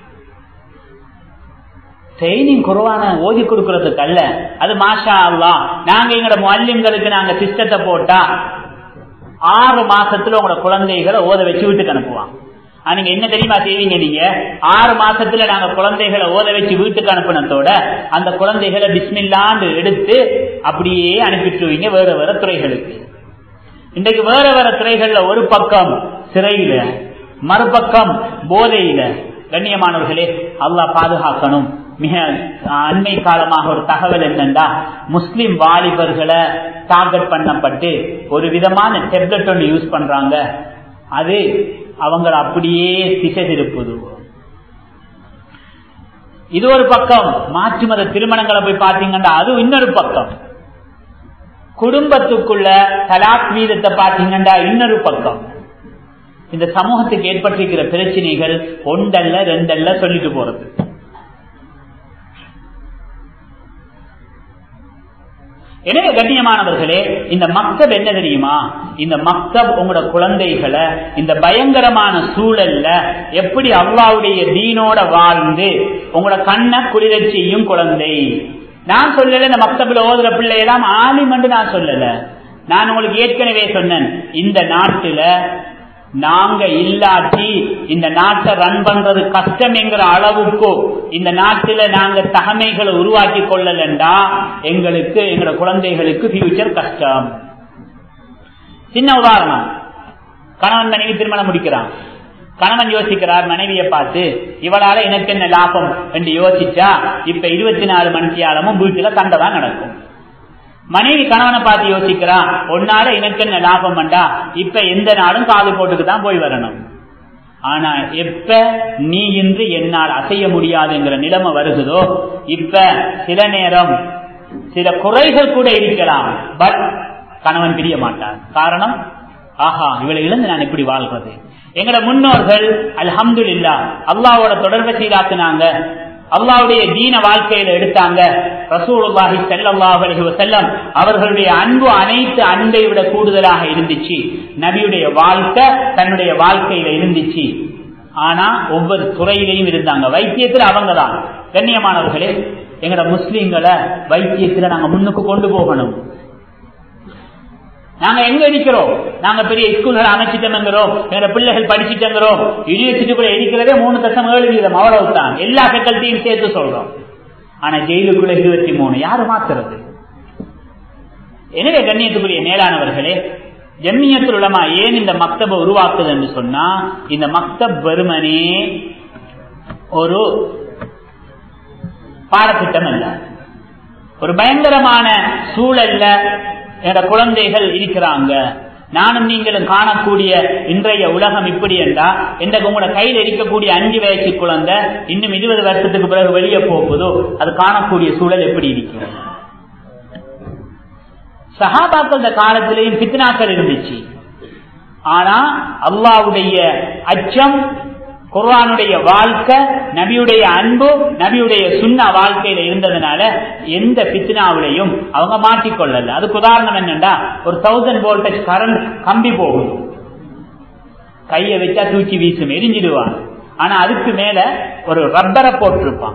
ட்ரைனிங் குர்ஆனை ஓதி கொடுக்கறதுக்கு அல்ல. அது மாஷா அல்லாஹ், நாங்க எங்களோட முஅல்லிம்களுக்கு நாங்க சிஸ்டத்தை போட்டா 6 மாசத்துல உங்களோட குழந்தைகளை ஓத வச்சு வீட்டுக்கு அனுப்புவாங்க. நீங்க என்ன தெரியுமா செய்வீங்க? நீங்க 6 மாசத்துல நாங்க குழந்தைகளை ஓத வச்சு வீட்டுக்கு அனுப்பினதோட அந்த குழந்தைகளை பிஸ்மில்லான்னு எடுத்து அப்படியே அனுப்பிட்டுருவீங்க வேற வேற துறைகளுக்கு. இன்றைக்கு வேற வேற துறைகள்ல ஒரு பக்கம் சிறையில, மறுபக்கம் போதையில. கண்ணியமானவர்களே, அல்லாஹ் பாதுகாக்கணும். மிக அண்மை காலமாக ஒரு தகவல் என்னன்னா, முஸ்லிம் வாலிபர்களை டார்கெட் பண்ணப்பட்டு ஒரு விதமான டெப்லெட் ஒன்று யூஸ் பண்றாங்க. அது அவங்களை அப்படியே திசை திருப்புது. இது ஒரு பக்கம். மாற்று மத திருமணங்களை போய் பார்த்தீங்கன்னா அது இன்னொரு பக்கம். குடும்பத்துக்குள்ள தலாக் வீதத்தை பார்த்தீங்கன்னா இன்னொரு பக்கம். இந்த சமூகத்துக்கு ஏற்பட்டிருக்கிற பிரச்சனைகள் 1 அல்ல 2 அல்ல சொல்லிட்டு போறது. எனவே கண்ணியமானவர்களே, இந்த மக்தப் என்ன தெரியுமா? இந்த மக்தப் உங்களோட குழந்தைகளை இந்த பயங்கரமான சூழல்ல எப்படி அல்லாஹ்வுடைய தீனோட வாழ்ந்து உங்களோட கண்ணை குளிரச் செய்யும் குழந்தை. நான் சொல்லல இந்த மக்தப்ல ஓதுற பிள்ளையெல்லாம் ஆலிம் என்று நான் சொல்லல. நான் உங்களுக்கு ஏற்கனவே சொன்னேன், இந்த நாட்டுல நாங்க இல்லாட்டி இந்த நாட்டை ரன் பண்றது கஷ்டம் என்கிற அளவுக்கு இந்த நாட்டில நாங்க தகமைகளை உருவாக்கி கொள்ளலண்டா எங்களுக்கு எங்களோட குழந்தைகளுக்கு ஃபியூச்சர் கஷ்டம். சின்ன உதாரணம், கணவன் மனைவி திருமணம் முடிக்கிறான். கணவன் யோசிக்கிறார் மனைவியை பார்த்து, இவளால எனக்கு என்ன லாபம் என்று யோசிச்சா இப்ப 24 மணித்தியாலமும் வீட்டுல சண்டைதான் நடக்கும். மனைவி கணவனை பார்த்து யோசிக்கிறான், ஒன்னால எனக்கு என்ன லாபம் வேண்டா, இப்ப எந்த நாளும் காது போட்டுக்கு தான் போய் வரணும். ஆனா எப்ப நீ இன்று என்னால் அசைய முடியாதுங்கிற நிலைமை வருகிறதோ, இப்ப சில நேரம் சில குறைகள் கூட இருக்கலாம், பட் கணவன் பிரிய மாட்டார். காரணம், ஆஹா இவளை இழந்து நான் எப்படி வாழ்றது. எங்கட முன்னோர்கள் அல்ஹம்துலில்லாஹ் அல்லாஹ்வோட தொடர்பை சீராக்குனாங்க, அல்லாஹ்வுடைய தீன வாழ்க்கையில எடுத்தாங்க. ரசூலுல்லாஹி ஸல்லல்லாஹு அலைஹி வஸல்லம் அவர்களுடைய அன்பு அனைத்து அன்பை விட கூடுதலாக இருந்துச்சு. நபியுடைய வாழ்க்கை தன்னுடைய வாழ்க்கையில இருந்துச்சு. ஆனா ஒவ்வொரு துறையிலையும் இருந்தாங்க. வைத்தியத்தில் அவங்க தான். கண்ணியமானவர்களே, எங்கட முஸ்லீம்களை வைத்தியத்துல நாங்க முன்னுக்கு கொண்டு போகணும். நாங்க எங்க இருக்கிறோம்? நாங்க பெரிய ஸ்கூல்கள் அமைச்சிட்டோங்கிறோம், எங்க பிள்ளைகள் படிச்சுட்டோங்கிறோம். யூனிவர்சிட்டிக்குள்ள இருக்கிறதே 3.7%, அவ்வளவுதான். எல்லா ஃபேக்கல்ட்டியும் சேர்த்து சொல்றோம். ஆனா ஜெயிலுக்குள்ள 23 யாரு மாத்துறது? எனவே கண்ணியத்துக்குரிய மேலானவர்களே, ஜம்மியத்துல் உலமா ஏன் இந்த மக்தபை உருவாக்குது என்று சொன்னா, இந்த மக்தப் வெறுமனே ஒரு பாடத்திட்டம் அல்ல, ஒரு பயங்கரமான சூழல்ல என்ற குழந்தைகள் இருக்கிறாங்க. நானும் நீங்களும் காணக்கூடிய இன்றைய உலகம் இப்படி என்றா, இன்றைக்கு உங்களோட கையில் இருக்கக்கூடிய 5 வயசு குழந்தை இன்னும் 20 வருஷத்துக்கு பிறகு வெளியே போகுதோ அது காணக்கூடிய சூழல் எப்படி இருக்கும்? சஹாபாக்கள் காலத்திலேயும் ஃபித்னாக்கள் இருந்துச்சு. ஆனா அல்லாஹ்வுடைய அச்சம், குர்ஆனுடைய வாழ்க்கை, நபியுடைய அன்பு, நபியுடைய சுன்னா வாழ்க்கையில இருந்ததுனால எந்த ஃபித்னாவிலையும் அவங்க மாட்டிக்கொள்ளல. அதுக்கு உதாரணம் என்னன்னா, ஒரு 1000 வோல்டேஜ் கரண்ட் கம்பி போகும், கையை வச்சா தூக்கி வீசும், எரிஞ்சிடுவான். ஆனா அதுக்கு மேல ஒரு ரப்பரை போட்டிருப்பான்,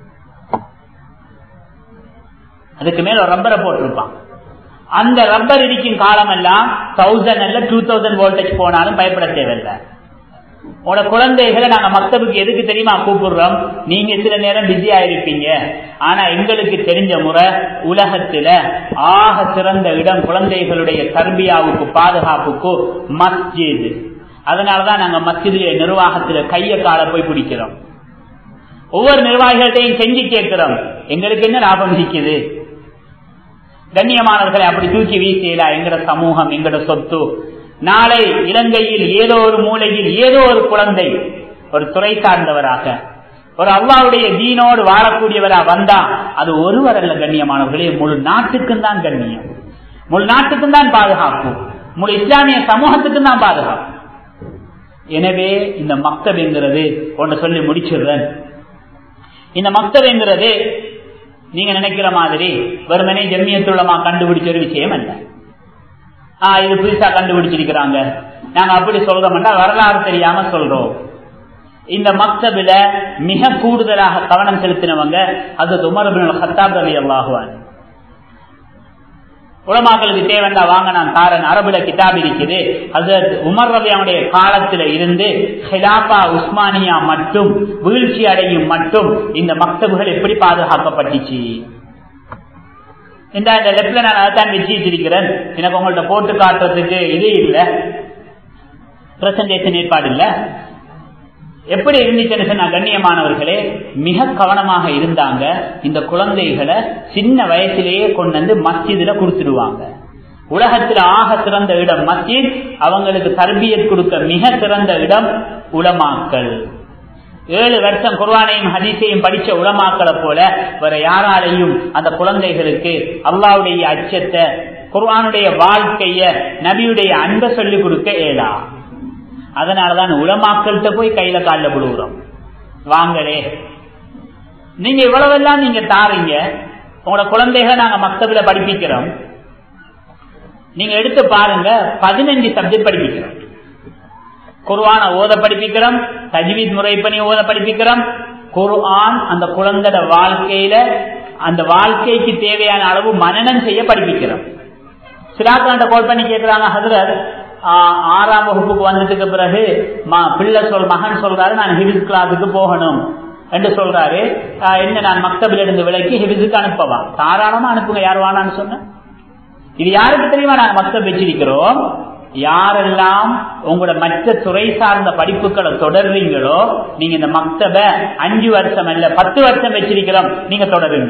அதுக்கு மேல ஒரு ரப்பரை போட்டிருப்பான். அந்த ரப்பர் இருக்கும் காலம் எல்லாம் 1000 அல்ல 2000 வோல்டேஜ் போனாலும் பயப்பட தேவையில்லை. உங்களோட குழந்தைகளை நாங்க மக்தபுக்கு எதுக்கு தெரியுமா கூப்பிடுறோம்? நீங்க சில நேரம் பிஸியா இருப்பீங்க, ஆனா எங்களுக்கு தெரிஞ்ச முறை உலகத்துல ஆக சிறந்த இடம் குழந்தைகளுடைய தர்பியாவுக்கு, பாதுகாப்புக்கு மஸ்ஜித். அதனாலதான் நாங்க மஸ்ஜிதுடைய நிர்வாகத்துல கைய கால போய் பிடிக்கிறோம். ஒவ்வொரு நிர்வாகிகள்டையும் செஞ்சு கேட்கிறோம், எங்களுக்கு என்ன லாபம் இருக்குது? கண்ணியமானவர்களை அப்படி தூக்கி வீசியலா எங்கட சமூகம், எங்கட சொத்து. நாளை இலங்கையில் ஏதோ ஒரு மூலையில் ஏதோ ஒரு குழந்தை ஒரு துறை சார்ந்தவராக, ஒரு அல்லாஹ்வுடைய தீனோடு வாழக்கூடியவரா வந்தா அது ஒருவர் அல்ல கண்ணியமானவர்களே, முழு நாட்டுக்கும் தான் கண்ணியம், முழு நாட்டுக்கும் தான் பாதுகாப்பு, முழு இஸ்லாமிய சமூகத்துக்கும் தான் பாதுகாப்பு. எனவே இந்த மக்தப் என்கிறது ஒன்று சொல்லி முடிச்சிடுறேன். இந்த மக்தப் என்கிறது நீங்க நினைக்கிற மாதிரி வெறுமனே ஜம்மியத்துல் உலமா கண்டுபிடிச்ச ஒரு விஷயம் அல்ல. இது புதுசா கண்டுபிடிச்சிருக்கிறாங்க நாங்க அப்படி சொல்றோம்னா வரலாறு தெரியாம சொல்றோம். இந்த மக்தபில மிக கூடுதலாக கவனம் செலுத்தினவங்க ஹஜ்ரத் உமர் இப்னு அல்-கத்தாப் ரலியல்லாஹு அன்ஹு. உலமாக்களுக்கு தேவைண்டா வாங்க நான் காரன், அரபுல கிதாப் இருக்குது. ஹஜ்ரத் உமர் ரலியல்லாஹுடைய காலத்துல இருந்து ஹிலாஃபா உஸ்மானியா மட்டும் வீழ்ச்சி அடையும் மட்டும் இந்த மக்தபுகள் எப்படி பாதுகாக்கப்பட்டுச்சு. இந்த லெப்ட்ல நான் அதான் வச்சிருக்கிறேன், எனக்கு உங்கள்ட்ட போட்டு காட்டுறதுக்கு இது இல்லை, பிரசன்டேஷன் ஏற்பாடு இல்லை. எப்படி இருந்துச்சுன்னு சொன்னா கண்ணியமானவர்களே, மிக கவனமாக இருந்தாங்க. இந்த குழந்தைகளை சின்ன வயசிலேயே கொண்டு வந்து மஸ்ஜிதுல கொடுத்துடுவாங்க. உலகத்தில் ஆக சிறந்த இடம் மஸ்ஜித், அவங்களுக்கு தர்பியத் கொடுக்க மிக சிறந்த இடம் உலமாக்கள். 7 வருஷம் குர்ஆனையும் ஹதீஸையும் படிச்ச உலமாக்களை போல வேற யாராலையும் அந்த குழந்தைகளுக்கு அல்லாஹ்வுடைய அச்சத்தை, குர்ஆனுடைய வாழ்க்கைய, நபியுடைய அன்பை சொல்லிக் கொடுக்க இயலா. அதனாலதான் உலமாக்கள்கிட்ட போய் கையில காலில் விடுகிறோம். வாங்களே, நீங்க இவ்வளவெல்லாம் நீங்க தாரீங்க, உங்களோட குழந்தைகளை நாங்க மக்தபில படிப்பிக்கிறோம். நீங்க எடுத்து பாருங்க, 15 சப்ஜெக்ட் படிப்பிக்கிறோம். குர்ஆன ஓத படிப்பிக்கிறோம், தஜ்வீத் முறைப்படி ஓத படிப்பிக்கிறோம். குர்ஆன் அந்த குழந்தையோட வாழ்க்கையில அந்த வாழ்க்கைக்கு தேவையான அளவு மனனம் செய்ய படிப்பிக்கிறோம். சிலாக்காண்ட கால் பண்ணி கேட்கிறாங்க, ஹஜ்ரத் 6ஆம் வகுப்புக்கு வந்ததுக்கு பிறகு மகன் சொல்றாரு நான் ஹிஃபிஸ் கிளாஸுக்கு போகணும் என்று சொல்றாரு. என்ன நான் மக்தபில் இருந்து விலக்கி ஹிஃபிஸுக்கு அனுப்பவா? தாராளமா அனுப்புங்க, யார் வானான்னு சொன்ன. இது யாருக்கு தெரியுமா? நாங்க மக்தப் வச்சிருக்கிறோம். யாரெல்லாம் உங்களோட மற்ற துறை சார்ந்த படிப்புகளை தொடர்றீங்களோ நீங்க இந்த மக்தப 5 வருஷம் அல்ல 10 வருஷம் வச்சிருக்கிறோம், நீங்க தொடருங்க.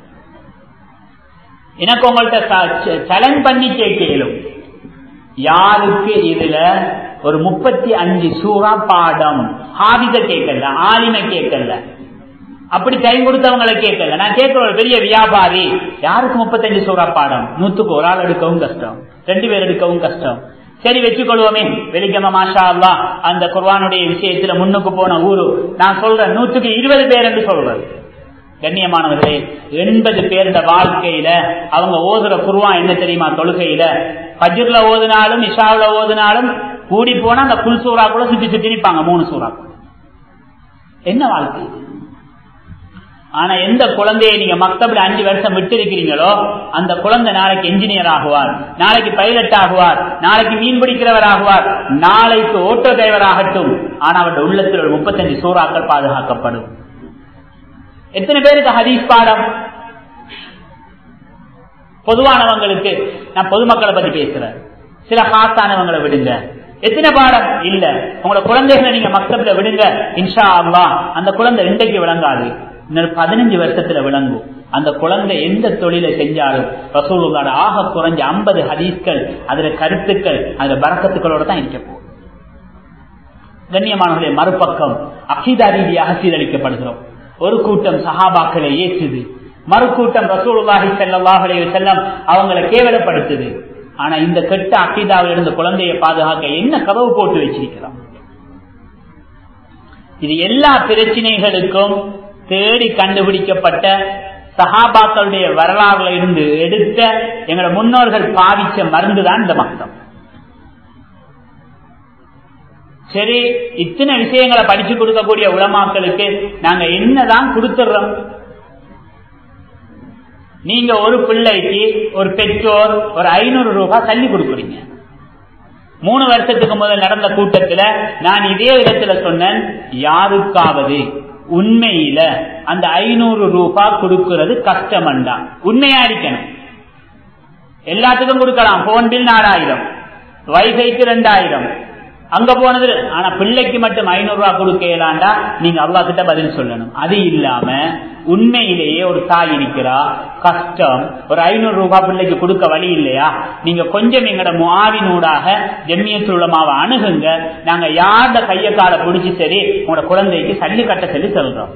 எனக்கு உங்கள்கிட்ட சேலஞ்ச் பண்ணி கேட்கலும், யாருக்கு இதுல ஒரு 35 சூறா பாடம் ஹாபித கேட்கல, ஆலிமை கேட்கல, அப்படி டைம் கொடுத்தவங்களை கேட்கல. நான் கேட்கிற ஒரு பெரிய வியாபாரி, யாருக்கு 35 சூறா பாடம்? 100க்கு ஒரு ஆள் எடுக்கவும் கஷ்டம், 2 பேர் எடுக்கவும் கஷ்டம். சரி வச்சுக்கொள்வோமே, வெள்ளிக்கிழமை மாஷா அல்லாஹ் அந்த குர்ஆனுடைய விஷயத்துல முன்னுக்கு போன ஊரு. நான் சொல்றேன் 100க்கு 20 பேர் என்று சொல்றேன். கண்ணியமானவர்களே, 80 பேருடைய வாழ்க்கையில அவங்க ஓதுற குர்ஆன் என்ன தெரியுமா? தொழுகையில ஃபஜ்ர்ல ஓதுனாலும் இஷாவுல ஓதுனாலும் கூடி போனா அந்த குல் சூறா கூட சுத்தி சுத்தி நிற்பாங்க, 3 சூறா. என்ன வாழ்க்கை? ஆனா எந்த குழந்தையை நீங்க மக்தப்ல 5 வருஷம் விட்டு இருக்கிறீங்களோ அந்த குழந்தை நாளைக்கு என்ஜினியர் ஆகுவார், நாளைக்கு பைலட் ஆகுவார், நாளைக்கு மீன் பிடிக்கிறவர் ஆகுவார், நாளைக்கு ஓட்டோ டிரைவர் ஆகட்டும். ஆனா அவருடைய உள்ளத்தில் ஒரு 35 சூறாக்கள் பாதுகாக்கப்படும். எத்தனை பேருக்கு ஹதீஸ் பாடம்? பொதுவானவங்களுக்கு, நான் பொதுமக்களை பத்தி பேசுறேன், சில காசானவங்களை விடுங்க. எத்தனை பாடம் இல்ல. உங்களோட குழந்தைகளை நீங்க மக்தப்ல விடுங்க, இன்ஷா அல்லாஹ் அந்த குழந்தை இன்றைக்கு விளங்காது, இன்னொரு 15 வருஷத்துல விளங்கும். அந்த குழந்தை எந்த தொழிலை செஞ்சாலும் ரசூலுல்லாஹ் ஆக குறைஞ்ச 50 ஹதீஸ்கள், அதுல கருத்துக்கள், அதுல பரக்கத்துக்களோட தான் இருக்க போகுது. கண்ணியமானவர்களே, மறுபக்கம் அகீதா ரீதியாக சீரழிக்கப்படுகிறோம். ஒரு கூட்டம் சஹாபாக்களை ஏற்றுது, மறு கூட்டம் ரசூலுல்லாஹி ஸல்லல்லாஹு அலைஹி வஸல்லம் அவங்களை கேவலப்படுத்துது. ஆனா இந்த கெட்ட அகீதாவில் இருந்து குழந்தையை பாதுகாக்க என்ன கதவு போட்டு வச்சிருக்கிறோம்? இது எல்லா பிரச்சனைகளுக்கும் தேடி கண்டுபிடிக்கப்பட்ட சஹாபாக்களுடைய வரலாறுல இருந்து எடுத்த எங்களோட முன்னோர்கள் பாவிச்ச மருந்துதான் இந்த மக்தம். சரி, இத்தனை விஷயங்களை படிச்சு கொடுக்கக்கூடிய உலமாக்களுக்கு நாங்க என்னதான் கொடுத்துடுறோம்? நீங்க ஒரு பிள்ளைக்கு ஒரு பெற்றோர் ஒரு 500 ரூபாய் தள்ளி கொடுக்குறீங்க. 3 வருஷத்துக்கு முதல் நடந்த கூட்டத்துல நான் இதே இடத்துல சொன்னேன், யாருக்காவது உண்மையில அந்த 500 ரூபாய் கொடுக்கிறது கஷ்டமண்டா உண்மையா இருக்கணும். எல்லாத்துக்கும் கொடுக்கலாம். போன் பில் 4000, வைஃபைக்கு 2000, அங்க போனது. ஆனா பிள்ளைக்கு மட்டும் 500 ரூபாய் கொடுக்கலாண்டா நீங்க அல்லாஹ் கிட்ட பதில் சொல்லணும். அது இல்லாம உண்மையிலேயே ஒரு தாய் இருக்கிறா, கஷ்டம், ஒரு 500 ரூபாய் பிள்ளைக்கு கொடுக்க வழி இல்லையா? நீங்க கொஞ்சம் எங்கட முஆவினூடாக ஜம்மியத்துல் உலமாவை அணுகுங்க. நாங்க யார்ட கைய கால பிடிச்சி சரி உங்களோட குழந்தைக்கு சல்லி கட்ட சொல்லி சொல்றோம்.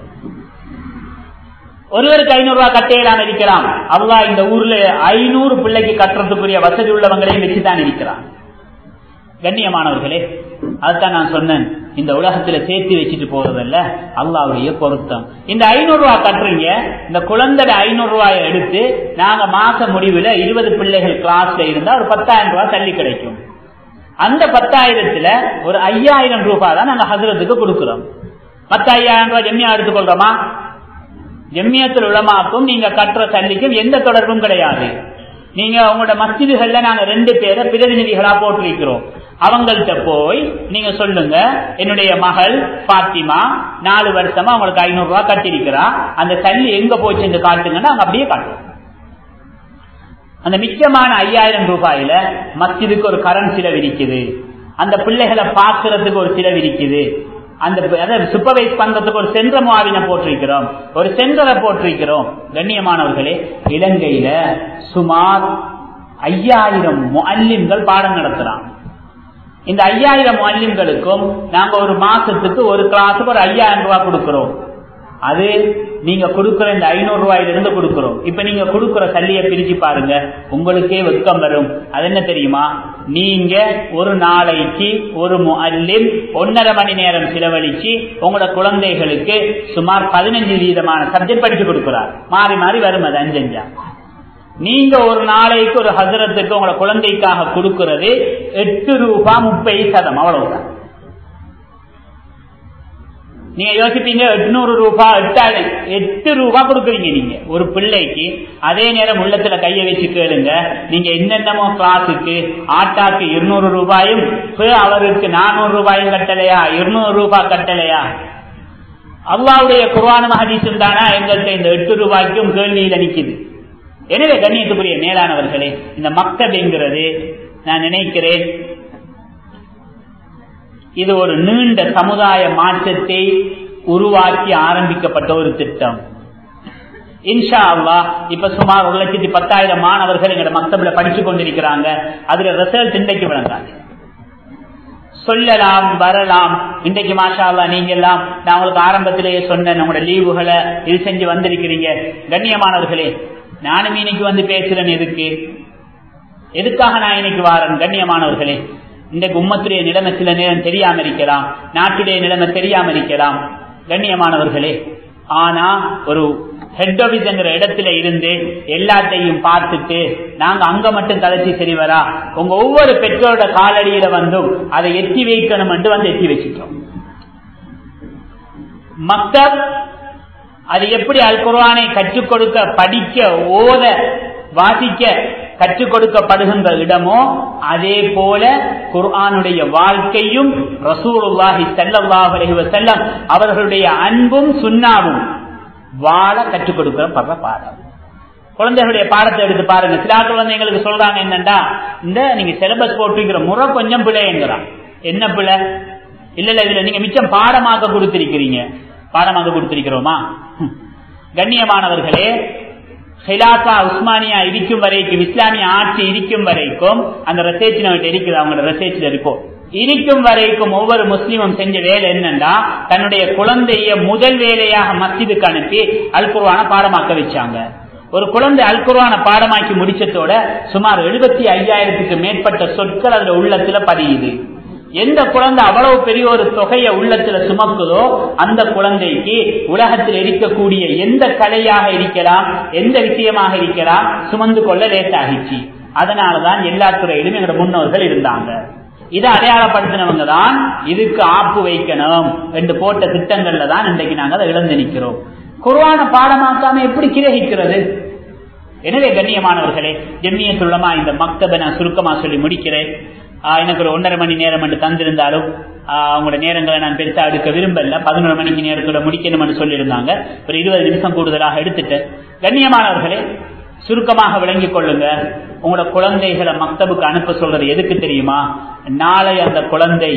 ஒருவருக்கு 500 ரூபாய் கட்டையிலான இருக்கலாம். அல்லாஹ் இந்த ஊர்ல 500 பிள்ளைக்கு கட்டுறதுக்குரிய வசதி உள்ளவங்களையும் வச்சுதான் இருக்கிறான். கண்ணியமானவர்களே, அதுதான் நான் சொன்னேன், இந்த உலகத்துல சேர்த்து வச்சுட்டு போறதல்ல அல்லாஹ்வுடைய பொருத்தம். இந்த 500 ரூபாய் கட்டுறீங்க, இந்த குழந்தை 500 ரூபாயை எடுத்து நாங்க மாச முடிவுல 20 பிள்ளைகள் கிளாஸ்ல இருந்தா ஒரு 10,000 ரூபாய் தள்ளி கிடைக்கும். அந்த 10,000த்துல ஒரு 5,000 ரூபாய் தான் நாங்க ஹஜ்ரத்துக்கு கொடுக்கிறோம். மத்த 5,000 ரூபாய் ஜம்மியா எடுத்துக்கொள்றோமா? ஜம்மியத்துல் உலமாக்கும் நீங்க கட்டுற தள்ளிக்கும் எந்த தொடர்பும் கிடையாது. நீங்க உங்களோட மஸ்ஜிதுகள்ல நாங்க 2 பேரை பிரதிநிதிகளா போட்டிருக்கிறோம். அவங்கள்ட்ட போய் நீங்க சொல்லுங்க, என்னுடைய மகள் பாத்திமா 4 வருஷமா உங்களுக்கு 500 ரூபாய் கட்டிருக்கிறா, அந்த தள்ளி எங்க போச்சு காட்டுங்கன்னா அங்க அப்படியே காட்டுவோம். அந்த மிச்சமான 5,000 ரூபாயில மஸ்ஜிதுக்கு ஒரு கரண்ட் செலவு இருக்குது, அந்த பிள்ளைகளை பாக்குறதுக்கு ஒரு செலவு இருக்குது, அந்த சூப்பர்வைஸ் பண்றதுக்கு ஒரு சென்ற முஆவினை போட்டிருக்கிறோம், ஒரு சென்றரை போட்டிருக்கிறோம். கண்ணியமானவர்களே, இலங்கையில சுமார் 5,000 முஅல்லிம்கள் பாடம் நடத்துறாங்க. இந்த 5,000 முஅல்லிம்களுக்கும் நாங்க ஒரு மாசத்துக்கு ஒரு கிளாஸுக்கு ஒரு 5,000 ரூபாய் கொடுக்கிறோம். அது நீங்க கொடுக்கிற இந்த 500 ரூபாயிலிருந்து கொடுக்கிறோம். இப்ப நீங்க கொடுக்கிற சல்லியை பிரிச்சு பாருங்க, உங்களுக்கே வெட்கம் வரும். அது என்ன தெரியுமா? நீங்க ஒரு நாளைக்கு ஒரு முஅல்லிம் 1.5 மணி நேரம் செலவழிச்சு உங்களோட குழந்தைகளுக்கு சுமார் 15 வீதமான சப்ஜெக்ட் படிச்சு கொடுக்கிறார். மாறி மாறி வரும், அது 5 நீங்க ஒரு நாளைக்கு ஒரு ஹஜரத்துக்கு உங்களோட குழந்தைக்காக கொடுக்கிறது 8 ரூபாய் 30 அவ்வளவுதான். நீங்க யோசிப்பீங்க 800 ரூபாய் 8 ரூபாய் கொடுக்குறீங்க நீங்க ஒரு பிள்ளைக்கு. அதே நேரம் உள்ளத்துல கைய வச்சு கேளுங்க, நீங்க என்னென்னமோ கிளாஸுக்கு ஆட்டாக்கு 200 ரூபாயும் அவருக்கு 400 ரூபாயும் கட்டலையா, 200 ரூபாய் கட்டலையா? அல்லாஹ்வுடைய குர்ஆனும் ஹதீஸும் தானா எங்கள்கிட்ட இந்த 8 ரூபாய்க்கும் கேள்வியில நிக்குது. எனவே கண்ணியத்துக்குரிய மேலானவர்களே, இந்த மக்தப் என்கிறது நான் நினைக்கிறேன் இது ஒரு நீண்ட சமுதாய மாற்றத்தை உருவாக்கி ஆரம்பிக்கப்பட்ட ஒரு திட்டம். இன்ஷா அல்லாஹ் இப்ப சுமார் 1,10,000 மாணவர்கள் எங்க மக்தப்ல படிச்சு கொண்டிருக்கிறாங்க. அதுல ரிசல்ட் இன்றைக்கு விளங்காது, சொல்லலாம் வரலாம். இன்றைக்கு மாஷா அல்லாஹ் நீங்க எல்லாம் நான் உங்களுக்கு ஆரம்பத்திலேயே சொன்ன நம்மளோட லீவுகளை இது செஞ்சு வந்திருக்கிறீங்க. கண்ணியமானவர்களே, நானும் இன்னைக்கு வந்து பேசுறேன். எதுக்காக நான் இன்னைக்கு வாரேன்? கண்ணியமானவர்களே, இன்றைக்கு உம்மத்துடைய நிலைமை சில நேரம் தெரியாம இருக்கலாம், நாட்டுடைய நிலைமை தெரியாம இருக்கலாம். கண்ணியமானவர்களே, ஆனா ஒரு ஹெட் ஆபீஸ் என்கிற இடத்துல இருந்து எல்லாத்தையும் பார்த்துட்டு நாங்க அங்க மட்டும் கலைச்சி சரி வரா, உங்க ஒவ்வொரு பெற்றோரோட காலடியில வந்தும் அதை எத்தி வைக்கணும் என்று வந்து எத்தி வச்சிட்டோம். மக்தப் அது எப்படி அல் குர்ஆனை கற்றுக் கொடுக்க, படிக்க, ஓத, வாசிக்க கற்றுக் கொடுக்கப்படுகின்ற இடமோ அதே போல குர்ஆனுடைய வாழ்க்கையும் ரசூலுல்லாஹி ஸல்லல்லாஹு அலைஹி வஸல்லம் அவர்களுடைய அன்பும் சுன்னாவும் வாழ கற்றுக் கொடுக்கப்படுற பாடம். குழந்தைகளுடைய பாடத்தை எடுத்து பாருங்க. சில குழந்தைங்களுக்கு சொல்றாங்க என்னண்டா, இந்த நீங்க சிலபஸ் போட்டுக்கிற முறை கொஞ்சம் பிள்ளைங்கிறான். என்ன பிள்ளை? இல்ல இதுல நீங்க மிச்சம் பாடமாக கொடுத்திருக்கிறீங்க. பாடமாக கொடுத்திருக்கிறோமா? கண்ணியமானவர்களே, ஹிலாஃபா உஸ்மானியா இருக்கும் வரைக்கும், இஸ்லாமிய ஆட்சி இருக்கும் வரைக்கும், அந்த ரிசர்ச் இருக்குது, அவங்களோட ரிசர்ச்ல இருக்கும், இருக்கும் வரைக்கும் ஒவ்வொரு முஸ்லீமும் செஞ்ச வேலை என்னன்னா, தன்னுடைய குழந்தைய முதல் வேலையாக மஸ்ஜிதுக்கு அனுப்பி அல் குர்ஆன பாடமாக்க வச்சாங்க. ஒரு குழந்தை அல் குர்ஆன பாடமாக்கி முடிச்சதோட சுமார் 75,000க்கு மேற்பட்ட சொற்கள் அதுல உள்ளத்துல பதியுது. எந்த குழந்தை அவ்வளவு பெரிய ஒரு தொகையை உள்ளத்துல சுமக்குதோ அந்த குழந்தைக்கு உலகத்தில் இருக்கக்கூடிய எந்த கலையாக இருக்கலாம், எந்த விஷயமாக இருக்கலாம், சுமந்து கொள்ள லேசாகிச்சு. அதனாலதான் எல்லா துறையிலும் எங்களோட முன்னோர்கள் இருந்தாங்க. இதை அடையாளப்படுத்தினவங்க தான் இதுக்கு ஆப்பு வைக்கணும் என்று போட்ட திட்டங்கள்ல தான் இன்றைக்கு நாங்கள் அதை இழந்து நிற்கிறோம். குர்ஆன பாடமாக்காம எப்படி கிரகிக்கிறது? எனவே கண்ணியமானவர்களே, ஜம்மியத்துல் உலமா இந்த மக்தபை நான் சுருக்கமா சொல்லி முடிக்கிறேன். எனக்கு ஒரு 1.5 மணி நேரம் என்று தந்திருந்தாலும் அவங்களோட நேரங்களை நான் பெருசா எடுக்க விரும்பல. 11 மணிக்கு நேரத்தோட முடிக்கணும்னு சொல்லியிருந்தாங்க. ஒரு 20 நிமிஷம் கூடுதலாக எடுத்துட்டேன். கண்ணியமானவர்களே, சுருக்கமாக விளங்கிக் கொள்ளுங்க. உங்களோட குழந்தைகளை மக்தபுக்கு அனுப்ப சொல்றது எதுக்கு தெரியுமா? நாளை அந்த குழந்தை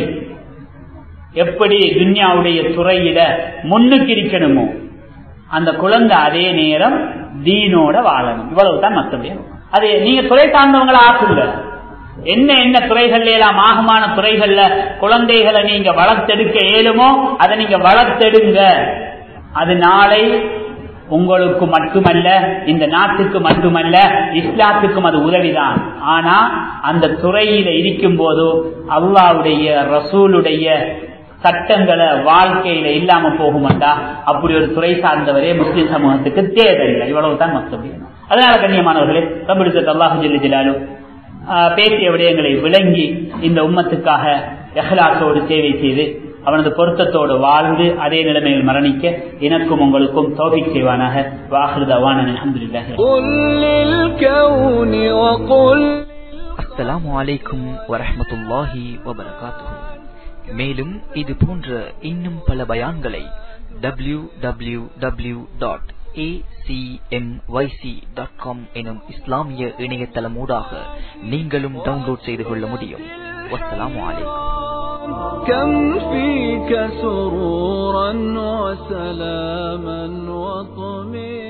எப்படி துன்யாவுடைய துறையில முன்னுக்கு இருக்கணுமோ அந்த குழந்தை அதே நேரம் தீனோட வாழணும். இவ்வளவுதான் மக்தபே. அது நீங்க துறை சார்ந்தவங்கள ஆக்குங்க. என்ன துறைகள்ல எல்லாம் ஆகமான துறைகள்ல குழந்தைகளை நீங்க வளர்த்தெடுக்க இயலுமோ அதை நீங்க வளர்த்தெடுங்க. அது நாளை உங்களுக்கு மட்டுமல்ல, இந்த நாட்டுக்கு மட்டுமல்ல, இஸ்லாத்துக்கும் அது உதவிதான். ஆனா அந்த துறையில இருக்கும் போது அல்லாஹ்வுடைய ரசூலுடைய சட்டங்களை வாழ்க்கையில இல்லாம போகுமாட்டா, அப்படி ஒரு துறை சார்ந்தவரே முஸ்லிம் சமூகத்துக்கு தேவையில்லை. இவ்வளவுதான் மக்தபே. அதனால கண்ணியமானவர்களே, ரப்பல் இஸ்ஸத் அல்லாஹ் ஜல்ல ஜலாலுஹு பேசிய விடயங்களை விளங்கி இந்த உம்மத்துக்காக இஹ்லாஸோடு சேவை செய்து அவனது பொருத்தத்தோடு வாழ்ந்து அதே நிலைமையில் மரணிக்க எனக்கும் உங்களுக்கும் தௌஃபீக் செய்வானாக. வாஹிரு தஅவானா அல்ஹம்துலில்லாஹி. அஸ்ஸலாமு அலைக்கும் வரஹ்மத்துல்லாஹி வபரகாத்துஹு. மேலும் இது போன்ற இன்னும் பல பயான்களை www.acmyc.com எனும் இஸ்லாமிய இணையதளமூடாக நீங்களும் டவுன்லோட் செய்து கொள்ள முடியும். வஸ்ஸலாமு அலைக்கும். كم فيك سرورا وسلاما وطمئنا